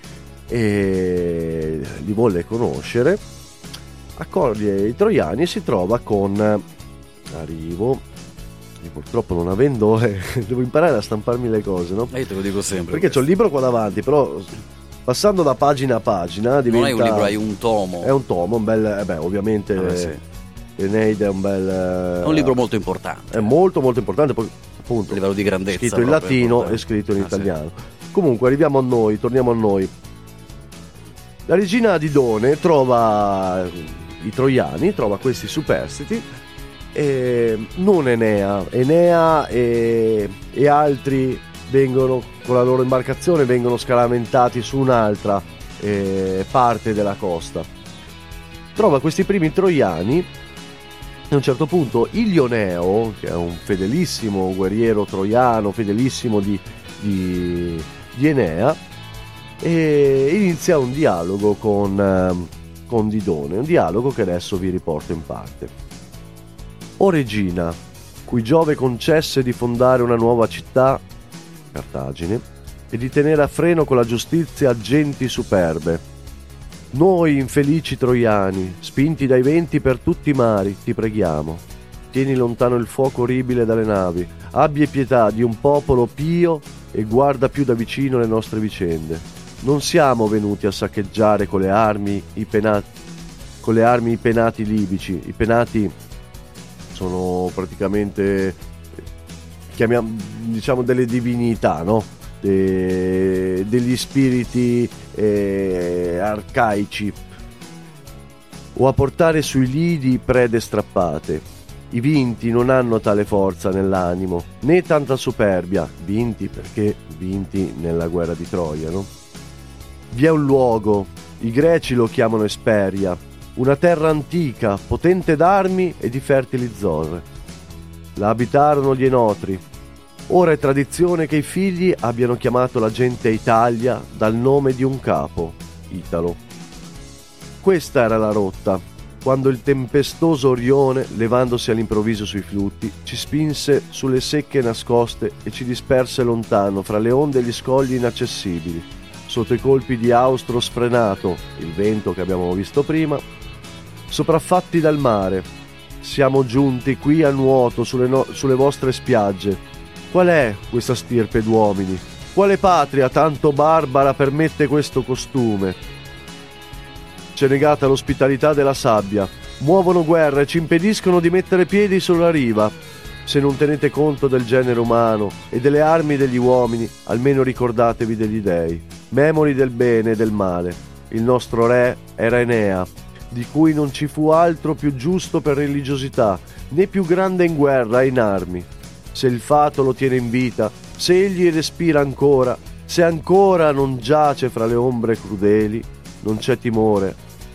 e li vuole conoscere. Accoglie i troiani e si trova con, arrivo, io purtroppo non avendo, eh, devo imparare a stamparmi le cose, no? E io te lo dico sempre. Perché c'ho il libro qua davanti, però passando da pagina a pagina diventa... Non hai un libro, hai un tomo. È un tomo, un bel, eh beh, ovviamente Ah, sì. Eneide è un bel... È un libro molto importante. È molto molto importante, poi appunto A livello di grandezza. scritto in proprio, latino proprio. e scritto in Ah, sì. italiano. Comunque arriviamo a noi, torniamo a noi. La regina Didone trova i troiani, trova questi superstiti, e non Enea. Enea e, e altri vengono con la loro imbarcazione vengono scaramentati su un'altra eh, parte della costa. Trova questi primi troiani. A un certo punto Ilioneo, che è un fedelissimo guerriero troiano, fedelissimo di, di, di Enea, e inizia un dialogo con, eh, con Didone, un dialogo che adesso vi riporto in parte. O regina, cui Giove concesse di fondare una nuova città, Cartagine, e di tenere a freno con la giustizia genti superbe, noi infelici troiani, spinti dai venti per tutti i mari, ti preghiamo, tieni lontano il fuoco orribile dalle navi, abbi pietà di un popolo pio e guarda più da vicino le nostre vicende. Non siamo venuti a saccheggiare con le armi i penati, con le armi i penati libici. I penati sono praticamente, chiamiamo, diciamo, delle divinità, no? De, degli spiriti eh, arcaici, o a portare sui lidi prede strappate. I vinti non hanno tale forza nell'animo, né tanta superbia, vinti perché vinti nella guerra di Troia, no? Vi è un luogo, i greci lo chiamano Esperia, una terra antica, potente d'armi e di fertili zorre. La abitarono gli Enotri. Ora è tradizione che i figli abbiano chiamato la gente Italia dal nome di un capo, Italo. Questa era la rotta, quando il tempestoso Orione, levandosi all'improvviso sui flutti, ci spinse sulle secche nascoste e ci disperse lontano fra le onde e gli scogli inaccessibili, sotto i colpi di austro sfrenato, il vento che abbiamo visto prima, sopraffatti dal mare. Siamo giunti qui a nuoto sulle, no- sulle vostre spiagge. Qual è questa stirpe d'uomini? Quale patria tanto barbara permette questo costume? C'è negata l'ospitalità della sabbia. Muovono guerra e ci impediscono di mettere piedi sulla riva. Se non tenete conto del genere umano e delle armi degli uomini, almeno ricordatevi degli dei. Memori del bene e del male. Il nostro re era Enea, di cui non ci fu altro più giusto per religiosità, né più grande in guerra e in armi. Se il fato lo tiene in vita, se egli respira ancora, se ancora non giace fra le ombre crudeli, non c'è timore,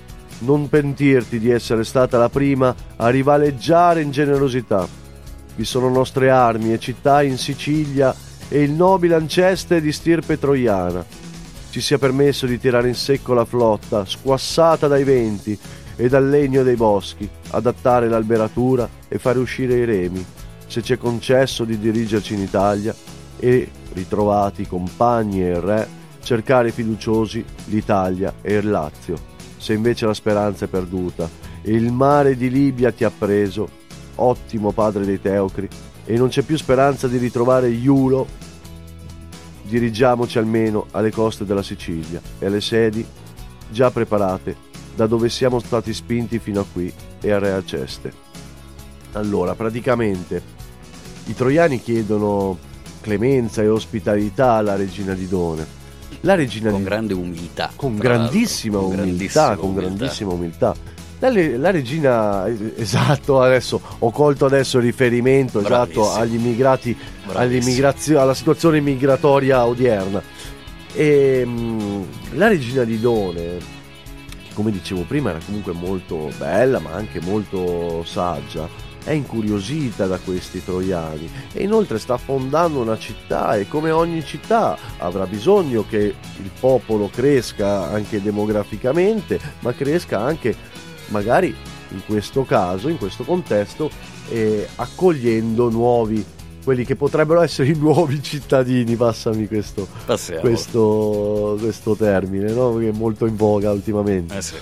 non pentirti di essere stata la prima a rivaleggiare in generosità. Vi sono nostre armi e città in Sicilia e il nobile ancestre di stirpe troiana. Ci sia permesso di tirare in secco la flotta, squassata dai venti e dal legno dei boschi, adattare l'alberatura e fare uscire i remi, se ci è concesso di dirigerci in Italia e, ritrovati i compagni e il re, cercare fiduciosi l'Italia e il Lazio. Se invece la speranza è perduta e il mare di Libia ti ha preso, ottimo padre dei Teucri, e non c'è più speranza di ritrovare Iulo, dirigiamoci almeno alle coste della Sicilia e alle sedi già preparate da dove siamo stati spinti fino a qui e a Re Aceste. Allora, praticamente i troiani chiedono clemenza e ospitalità alla regina Didone. La regina con di... grande umiltà, con grandissima con umiltà, grandissima con umiltà. grandissima umiltà. La, la regina, esatto, adesso ho colto adesso il riferimento esatto Bravissimo. agli agli immigrati, all'immigrazione, alla situazione migratoria odierna. E mh, la regina Didone, che come dicevo prima era comunque molto bella, ma anche molto saggia, è incuriosita da questi troiani e inoltre sta fondando una città, e come ogni città avrà bisogno che il popolo cresca anche demograficamente, ma cresca anche magari in questo caso, in questo contesto, eh, accogliendo nuovi, quelli che potrebbero essere i nuovi cittadini, passami questo, questo, questo termine, no? Che è molto in voga ultimamente. Eh sì.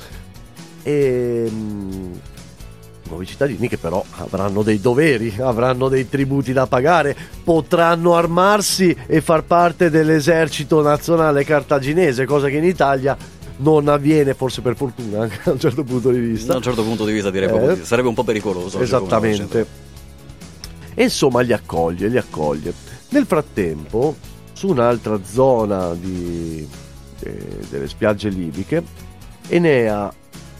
E mh, nuovi cittadini che però avranno dei doveri, avranno dei tributi da pagare, potranno armarsi e far parte dell'esercito nazionale cartaginese, cosa che in Italia non avviene, forse per fortuna anche da un certo punto di vista. Da un certo punto di vista direi eh, proprio, sarebbe un po' pericoloso. Esattamente. E insomma li accoglie, li accoglie. Nel frattempo, su un'altra zona di, de, delle spiagge libiche, Enea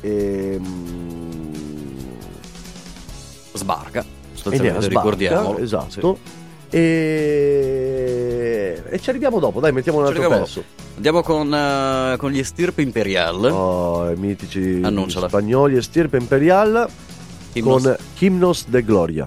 ehm, sbarca, Enea sbarca, ricordiamolo. Esatto. Sì. E... e ci arriviamo dopo, dai, mettiamo un altro pezzo. Dopo. Andiamo con, uh, con gli Estirpe Imperial. Oh, i mitici Annunciala. spagnoli Estirpe Imperial. Himnos. Con Himnos de Gloria.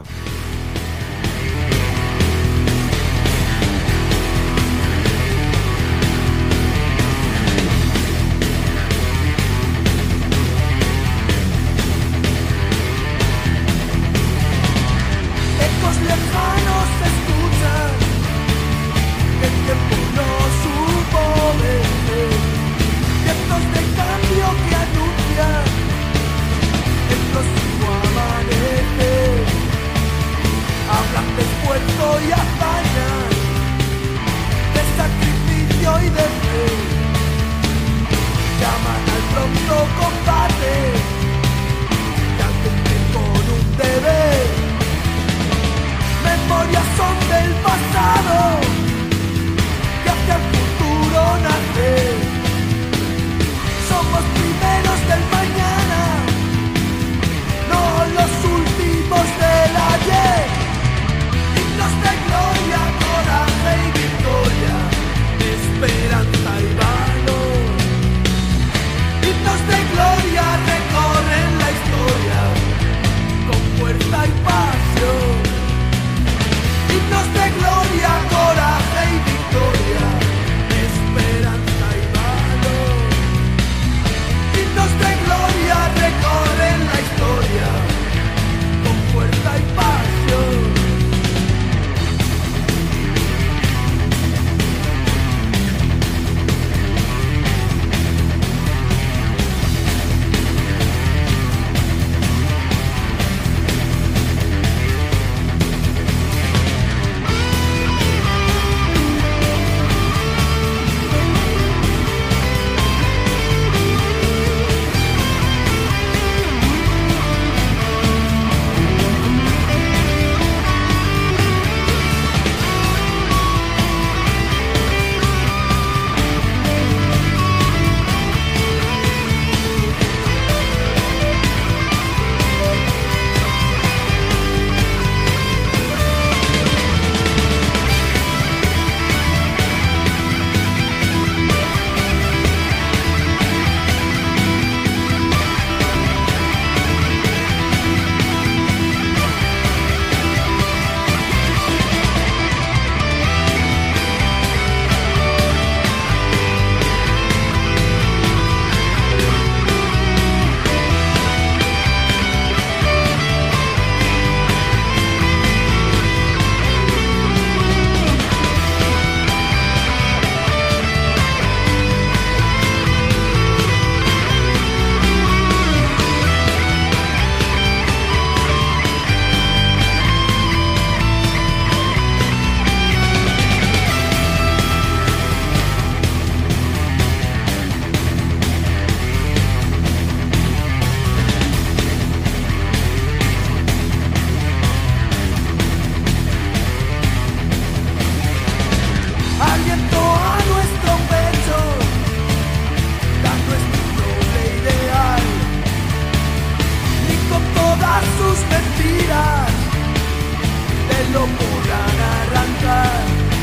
lo podrán arrancar,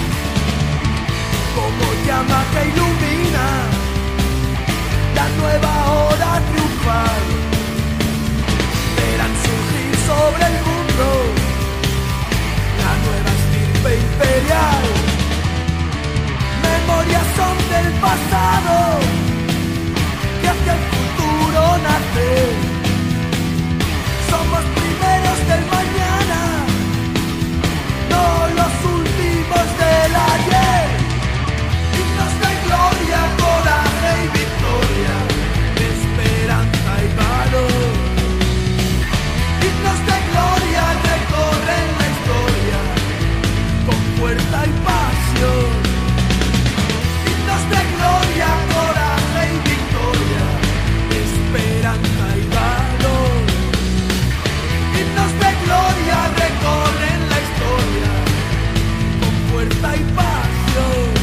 como llama que ilumina la nueva hora triunfal. Verán surgir sobre el mundo la nueva estirpe imperial. Memorias son del pasado que hacia el futuro nace. Somos primeros del mañana, no los últimos del ayer. Himnos de gloria, coraje y victoria, de esperanza y valor. Himnos de gloria recorren la historia con fuerza y pasión. Himnos de gloria, coraje y victoria, de esperanza y valor. Himnos de gloria recorren la historia con fuerza y pasión.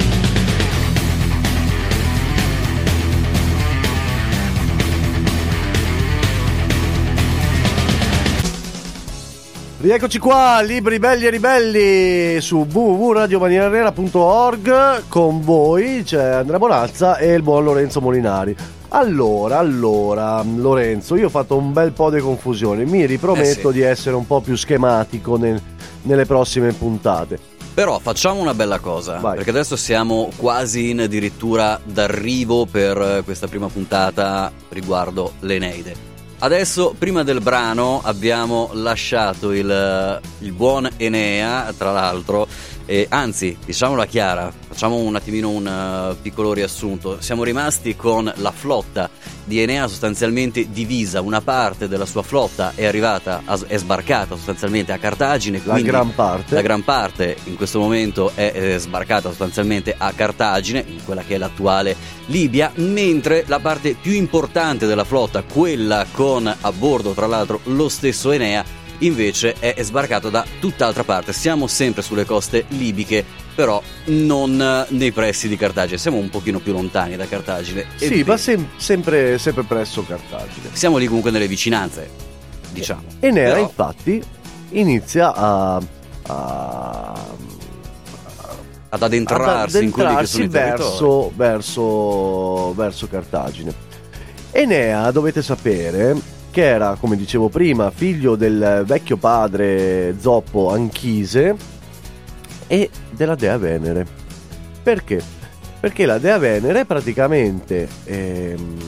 Rieccoci qua, libri belli e ribelli su w w w punto radio bandiera nera punto org. Con voi c'è Andrea Bonazza e il buon Lorenzo Molinari. Allora, allora, Lorenzo, io ho fatto un bel po' di confusione. Mi riprometto Eh sì. di essere un po' più schematico nel- nelle prossime puntate. Però facciamo una bella cosa, Vai. perché adesso siamo quasi in addirittura d'arrivo per questa prima puntata riguardo l'Eneide. Adesso, prima del brano, abbiamo lasciato il, il buon Enea, tra l'altro, e anzi, diciamola chiara, facciamo un attimino un uh, piccolo riassunto. Siamo rimasti con la flotta di Enea sostanzialmente divisa, una parte della sua flotta è arrivata, a, è sbarcata sostanzialmente a Cartagine, La quindi gran parte. la gran parte in questo momento è, è sbarcata sostanzialmente a Cartagine, in quella che è l'attuale Libia, mentre la parte più importante della flotta, quella con a bordo tra l'altro lo stesso Enea, invece è sbarcato da tutt'altra parte. Siamo sempre sulle coste libiche, però non nei pressi di Cartagine, siamo un pochino più lontani da Cartagine. Sì, Ebbene, ma sem- sempre, sempre presso Cartagine. siamo lì comunque nelle vicinanze, diciamo. Enea, Però- infatti, inizia a... a ad addentrarsi, ad in quelli che addentrarsi sono i territori. verso, verso, verso Cartagine. Enea, dovete sapere, che era, come dicevo prima, figlio del vecchio padre zoppo Anchise e della dea Venere. Perché? Perché la dea Venere praticamente ehm,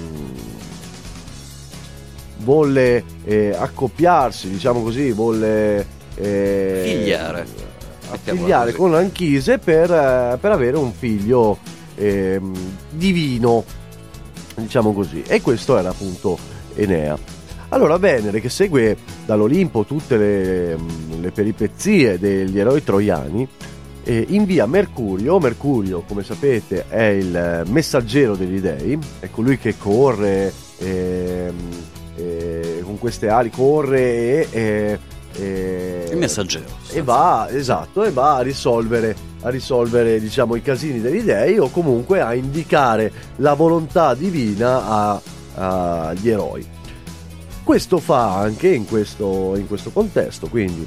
volle eh, accoppiarsi, diciamo così, volle eh, Figliare. Mettiamola figliare così. con Anchise per, eh, per avere un figlio ehm, divino, diciamo così, e questo era appunto Enea. Allora Venere, che segue dall'Olimpo tutte le, le peripezie degli eroi troiani, eh, invia Mercurio. Mercurio, come sapete, è il messaggero degli dei, è colui che corre ehm, eh, con queste ali, corre e, e e, Il messaggero, e va, esatto, e va a risolvere a risolvere diciamo i casini degli dei, o comunque a indicare la volontà divina a- agli eroi. Questo fa anche in questo, in questo contesto, quindi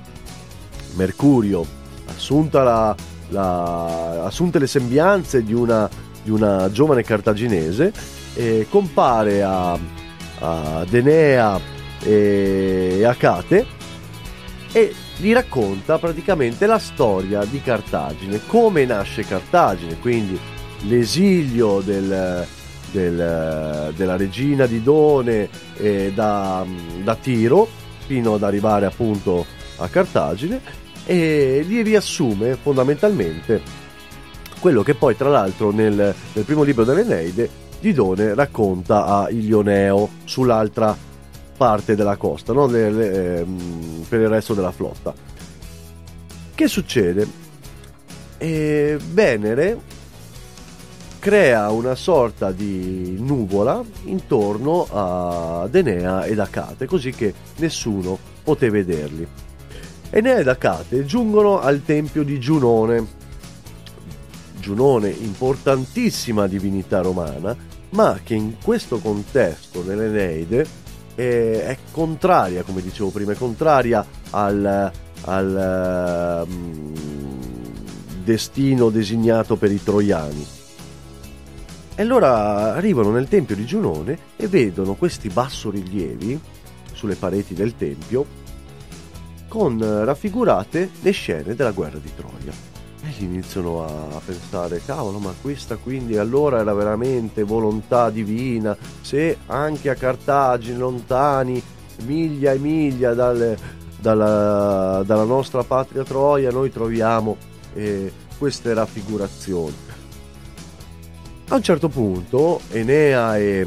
Mercurio, assunta la, la, assunte le sembianze di una, di una giovane cartaginese, eh, compare a, ad Enea e Acate e gli racconta praticamente la storia di Cartagine, come nasce Cartagine, quindi l'esilio del, del, della regina Didone eh, da, da Tiro fino ad arrivare appunto a Cartagine, e gli riassume fondamentalmente quello che poi tra l'altro nel, nel primo libro dell'Eneide Didone racconta a Ilioneo sull'altra parte della costa, no? le, le, ehm, per il resto della flotta. Che succede? E Venere crea una sorta di nuvola intorno ad Enea ed Acate, così che nessuno poté vederli. Enea ed Acate giungono al tempio di Giunone. Giunone, importantissima divinità romana, ma che in questo contesto nell'Eneide è contraria, come dicevo prima, è contraria al, al um, destino designato per i troiani. E allora arrivano nel tempio di Giunone e vedono questi bassorilievi sulle pareti del tempio con raffigurate le scene della guerra di Troia. E iniziano a pensare: cavolo, ma questa quindi allora era veramente volontà divina, se anche a Cartagine, lontani miglia e miglia dal, dalla, dalla nostra patria Troia, noi troviamo eh, queste raffigurazioni. A un certo punto Enea e,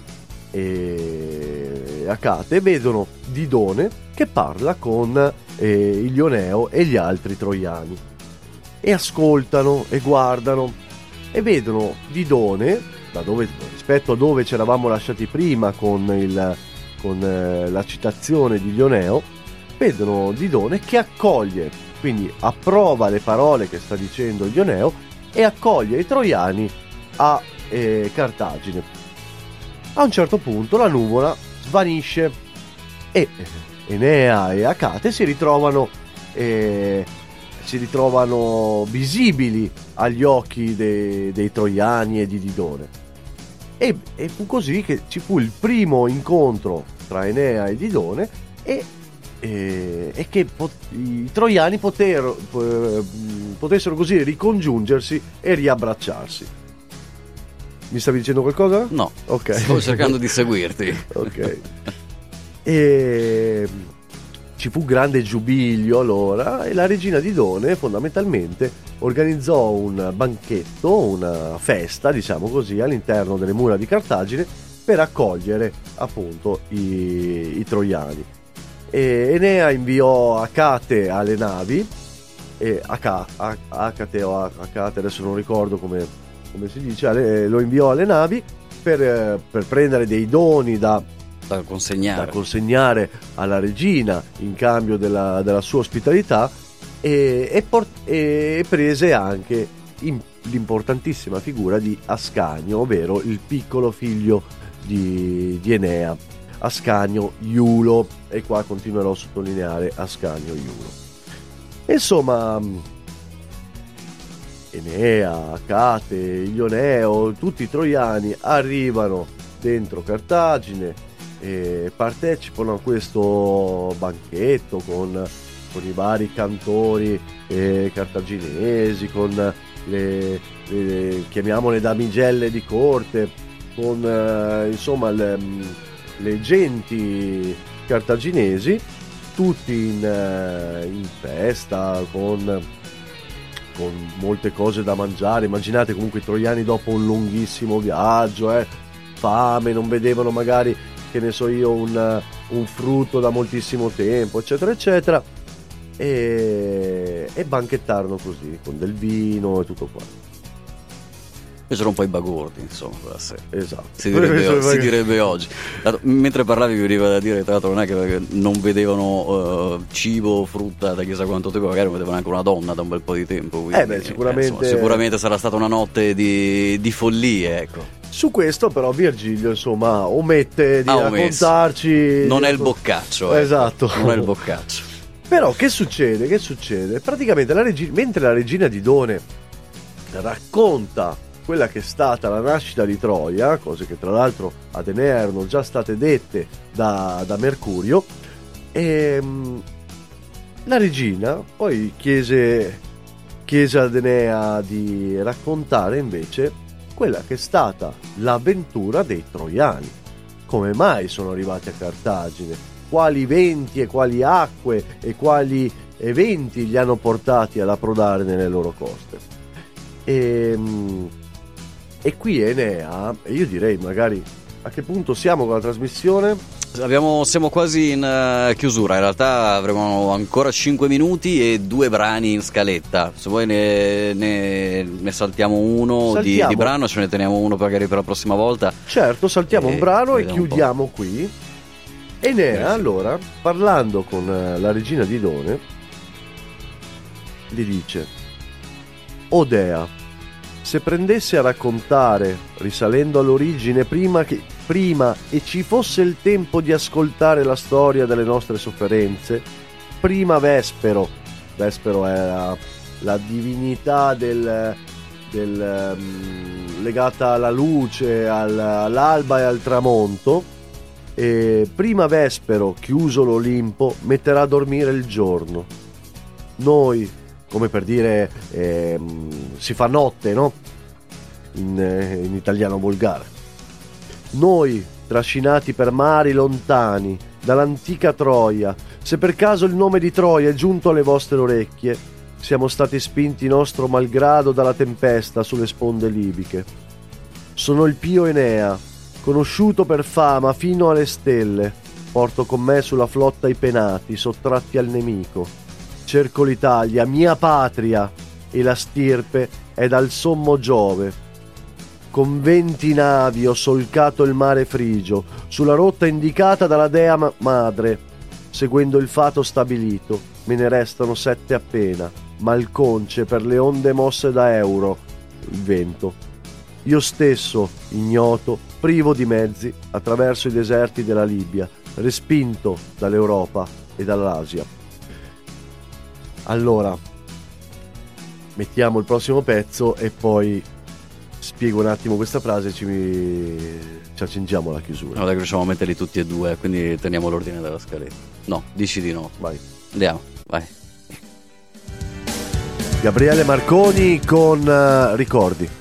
e Acate vedono Didone che parla con eh, Ilioneo e gli altri troiani, e ascoltano e guardano e vedono Didone, da dove, rispetto a dove ci eravamo lasciati prima con, il, con eh, la citazione di Ilioneo, vedono Didone che accoglie, quindi approva le parole che sta dicendo Ilioneo e accoglie i troiani a eh, Cartagine. A un certo punto la nuvola svanisce e Enea e Acate si ritrovano eh, si ritrovano visibili agli occhi dei, dei troiani e di Didone, e, e fu così che ci fu il primo incontro tra Enea e Didone e, e, e che pot, i troiani poter, eh, potessero così ricongiungersi e riabbracciarsi. Mi stavi dicendo qualcosa? No, ok. Sto cercando di seguirti. Ok. E ci fu grande giubilio allora, e la regina Didone fondamentalmente organizzò un banchetto, una festa, diciamo così, all'interno delle mura di Cartagine per accogliere appunto i, i troiani. E Enea inviò Acate alle navi, e Aca, Acate o Acate, adesso non ricordo come come si dice, lo inviò alle navi per, per prendere dei doni da, da, consegnare. da consegnare alla regina in cambio della, della sua ospitalità, e, e, port, e prese anche in, l'importantissima figura di Ascanio, ovvero il piccolo figlio di, di Enea, Ascanio Iulo, e qua continuerò a sottolineare Ascanio Iulo. Insomma, Enea, Acate, Ilioneo, tutti i troiani arrivano dentro Cartagine e partecipano a questo banchetto con, con i vari cantori eh, cartaginesi, con le, le chiamiamole damigelle di corte, con eh, insomma le, le genti cartaginesi, tutti in, in festa, con con molte cose da mangiare. Immaginate comunque i troiani dopo un lunghissimo viaggio, eh, fame, non vedevano magari, che ne so io, un, un frutto da moltissimo tempo, eccetera eccetera, e, e banchettarono così con del vino e tutto qua. Fecero un po' i bagordi, insomma, quella sera. Esatto. Si direbbe, si direbbe oggi. Mentre parlavi mi veniva da dire, tra l'altro, non è che non vedevano uh, cibo, frutta da chissà quanto tempo, magari non vedevano anche una donna da un bel po' di tempo. Quindi, eh beh, sicuramente... eh, insomma, sicuramente sarà stata una notte di, di follie, ecco. Su questo però Virgilio, insomma, omette di ah, raccontarci... Non è il boccaccio. Ecco. Esatto. Non è il boccaccio. Però che succede? Che succede? Praticamente la regina, mentre la regina Didone racconta quella che è stata la nascita di Troia, cose che tra l'altro ad Enea erano già state dette da, da Mercurio, e la regina poi chiese, chiese ad Enea di raccontare invece quella che è stata l'avventura dei troiani, come mai sono arrivati a Cartagine, quali venti e quali acque e quali eventi li hanno portati ad approdare nelle loro coste. E, e qui Enea, e io direi magari a che punto siamo con la trasmissione? Abbiamo, siamo quasi in uh, chiusura, in realtà avremo ancora cinque minuti e due brani in scaletta. Se vuoi ne, ne, ne saltiamo uno saltiamo. Di, di brano, ce ne teniamo uno magari per la prossima volta. Certo, saltiamo e un brano e chiudiamo qui. Enea, Grazie. Allora, parlando con la regina Didone, gli dice: O Dea, se prendesse a raccontare, risalendo all'origine prima, che, prima e ci fosse il tempo di ascoltare la storia delle nostre sofferenze, prima Vespero. Vespero è la, la divinità del, del, um, legata alla luce, al, all'alba e al tramonto. E prima Vespero, chiuso l'Olimpo, metterà a dormire il giorno. Noi, come per dire, eh, si fa notte, no? In, eh, in italiano volgare. Noi, trascinati per mari lontani, dall'antica Troia, se per caso il nome di Troia è giunto alle vostre orecchie, siamo stati spinti nostro malgrado dalla tempesta sulle sponde libiche. Sono il pio Enea, conosciuto per fama fino alle stelle. Porto con me sulla flotta i penati, sottratti al nemico. Cerco l'Italia, mia patria, e la stirpe è dal sommo Giove. Con venti navi ho solcato il mare frigio, sulla rotta indicata dalla dea ma- madre. Seguendo il fato stabilito, me ne restano sette appena, malconce per le onde mosse da Euro, il vento. Io stesso, ignoto, privo di mezzi, attraverso i deserti della Libia, respinto dall'Europa e dall'Asia. Allora, mettiamo il prossimo pezzo e poi spiego un attimo questa frase e ci, ci accingiamo alla chiusura. No, dai, riusciamo a metterli tutti e due, quindi teniamo l'ordine della scaletta. No, dici di no. Vai. Andiamo, vai. Gabriele Marconi con uh, Ricordi.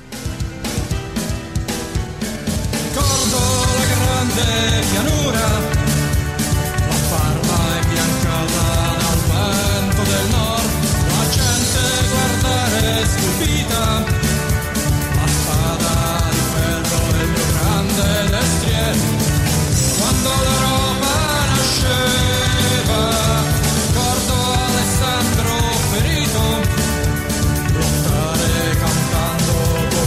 Ricordo la grande pianura, la farma è biancata dal vento del nord, la gente guardare stupita, la spada di ferro e il mio grande destriero. Quando l'Europa nasceva, ricordo Alessandro ferito, lottare cantando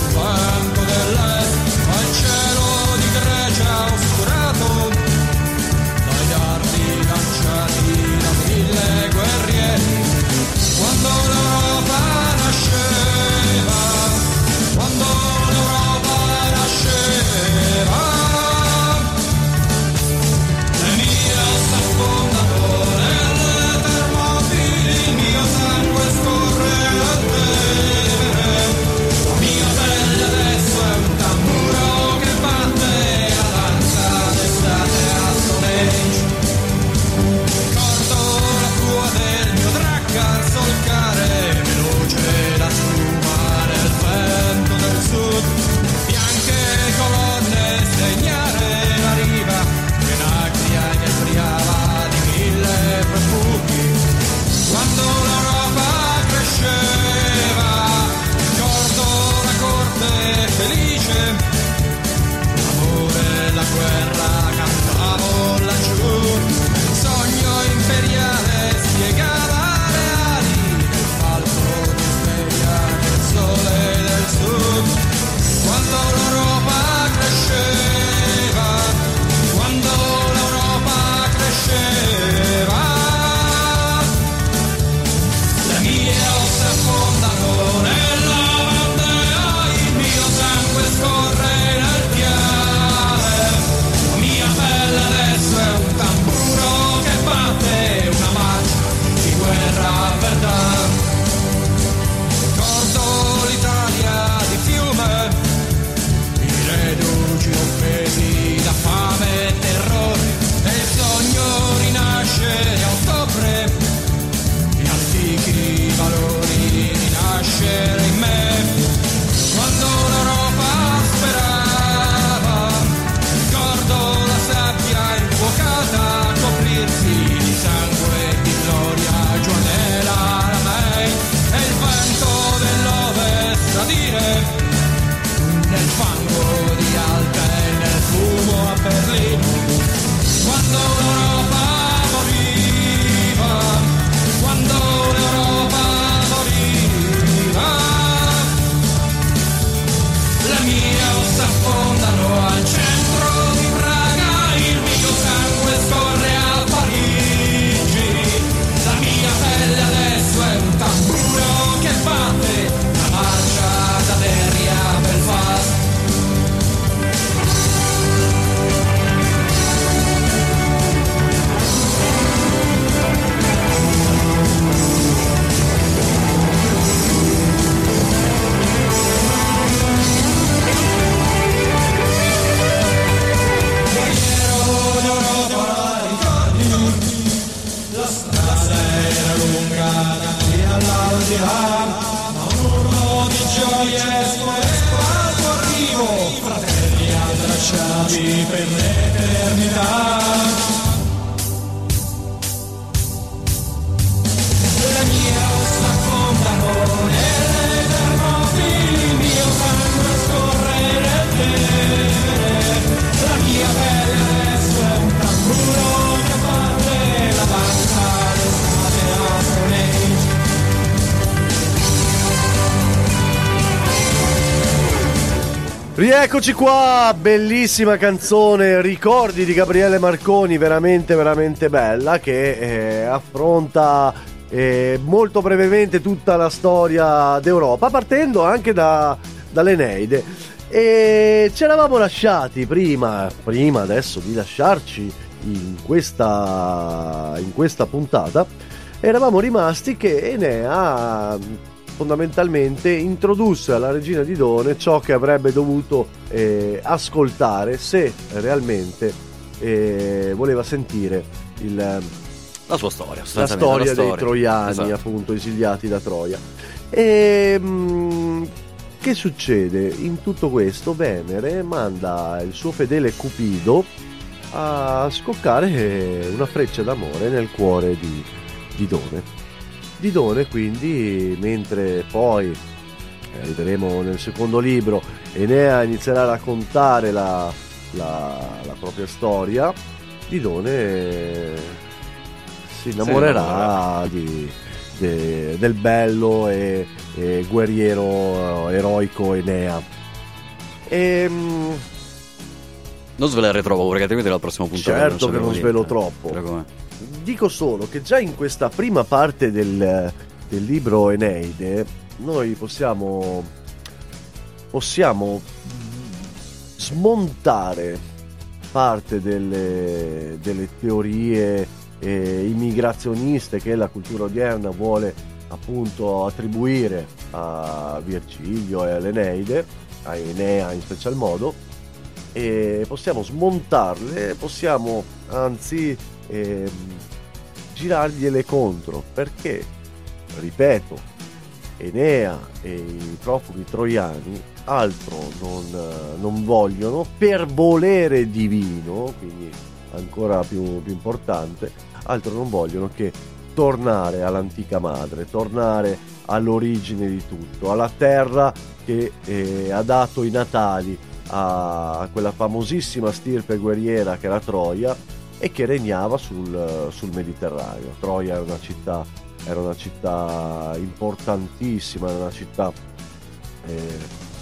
Europa, ricordi, la strada era lunga da qui all'aldilà, ma un urlo di gioia espresso al tuo arrivo, fratelli abbracciati per l'eternità. La mia s'affondano nelle Termopili, il mio sangue scorre nel Tevere, la mia pelle adesso è un tamburo che batte la banca d'estate a Stone Age. Rieccoci qua, bellissima canzone, Ricordi di Gabriele Marconi, veramente veramente bella, che eh, affronta eh, molto brevemente tutta la storia d'Europa, partendo anche da, dall'Eneide. E ci eravamo lasciati prima, prima adesso di lasciarci in questa, in questa puntata, eravamo rimasti che Enea fondamentalmente introdusse alla regina di Done ciò che avrebbe dovuto eh, ascoltare se realmente eh, voleva sentire il, la sua storia, la storia, la storia dei troiani, esatto, appunto esiliati da Troia. E mh, che succede? In tutto questo Venere manda il suo fedele Cupido a scoccare una freccia d'amore nel cuore di, di Done. Didone, quindi, mentre poi eh, vedremo nel secondo libro, Enea inizierà a raccontare la, la, la propria storia, Didone eh, si innamorerà di, de, del bello e, e guerriero eroico Enea. E, non svelare troppo, perché altrimenti la prossima puntata certo non che non niente. svelo troppo. Dico solo che già in questa prima parte del, del libro Eneide noi possiamo possiamo smontare parte delle, delle teorie eh, immigrazioniste che la cultura odierna vuole appunto attribuire a Virgilio e all'Eneide, a Enea in special modo, e possiamo smontarle, possiamo anzi eh, girargliele contro, perché, ripeto, Enea e i profughi troiani altro non, non vogliono, per volere divino, quindi ancora più, più importante, altro non vogliono che tornare all'antica madre, tornare all'origine di tutto, alla terra che eh, ha dato i natali a quella famosissima stirpe guerriera che era Troia e che regnava sul, sul Mediterraneo. Troia era una città, era una città importantissima, era una città eh,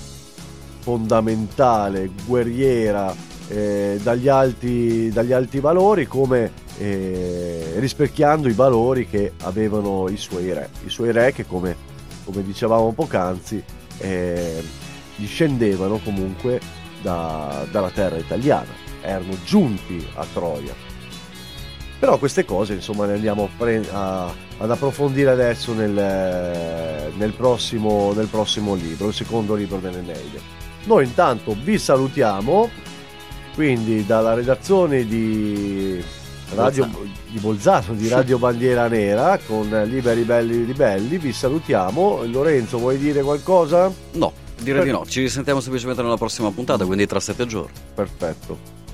fondamentale, guerriera, eh, dagli alti, dagli alti valori, come eh, rispecchiando i valori che avevano i suoi re. I suoi re che, come, come dicevamo poc'anzi, eh, discendevano comunque da, dalla terra italiana, erano giunti a Troia. Però queste cose insomma le andiamo a pre- a, ad approfondire adesso nel, nel, prossimo, nel prossimo libro, il secondo libro dell'Eneide. Noi intanto vi salutiamo, quindi dalla redazione di Radio Bolzano. di Bolzano, di Radio Bandiera Nera, con Liberi Belli Ribelli, vi salutiamo. Lorenzo, vuoi dire qualcosa? No, direi di no, ci risentiamo semplicemente nella prossima puntata, quindi tra sette giorni. Perfetto.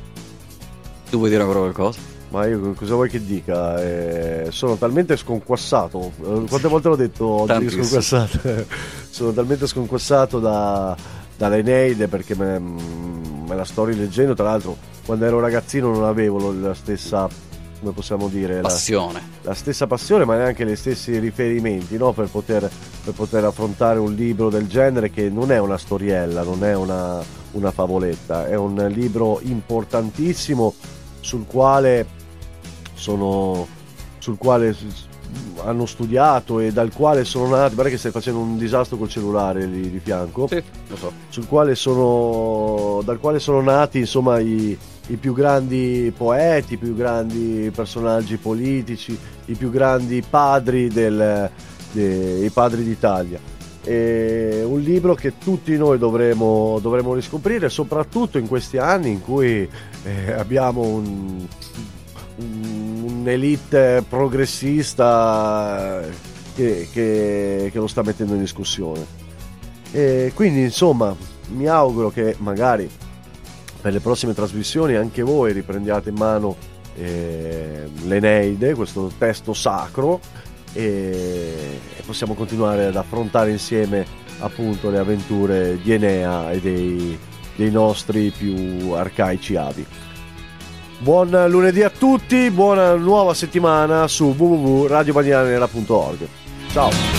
Tu vuoi dire ancora qualcosa? Ma io cosa vuoi che dica? Eh, sono talmente sconquassato. Quante volte l'ho detto oggi? Sconquassato. Sono talmente sconquassato da, dall'Eneide, perché me, me la sto rileggendo. Tra l'altro, quando ero ragazzino non avevo la stessa, come possiamo dire, passione. La, la stessa passione, ma neanche gli stessi riferimenti, no? Per poter, per poter affrontare un libro del genere, che non è una storiella, non è una, una favoletta, è un libro importantissimo sul quale sono sul quale hanno studiato e dal quale sono nati. Guarda che stai facendo un disastro col cellulare lì di fianco. Sì, lo so. Sul quale sono dal quale sono nati insomma i, i più grandi poeti, i più grandi personaggi politici, i più grandi padri del de, i padri d'Italia. è un libro che tutti noi dovremo, dovremo riscoprire, soprattutto in questi anni in cui eh, abbiamo un, un, un'elite progressista che, che, che lo sta mettendo in discussione. E quindi insomma mi auguro che magari per le prossime trasmissioni anche voi riprendiate in mano eh, l'Eneide, questo testo sacro, e, e possiamo continuare ad affrontare insieme appunto le avventure di Enea e dei, dei nostri più arcaici avi. Buon lunedì a tutti, buona nuova settimana su w w w punto radio bandiera nera punto org. Ciao!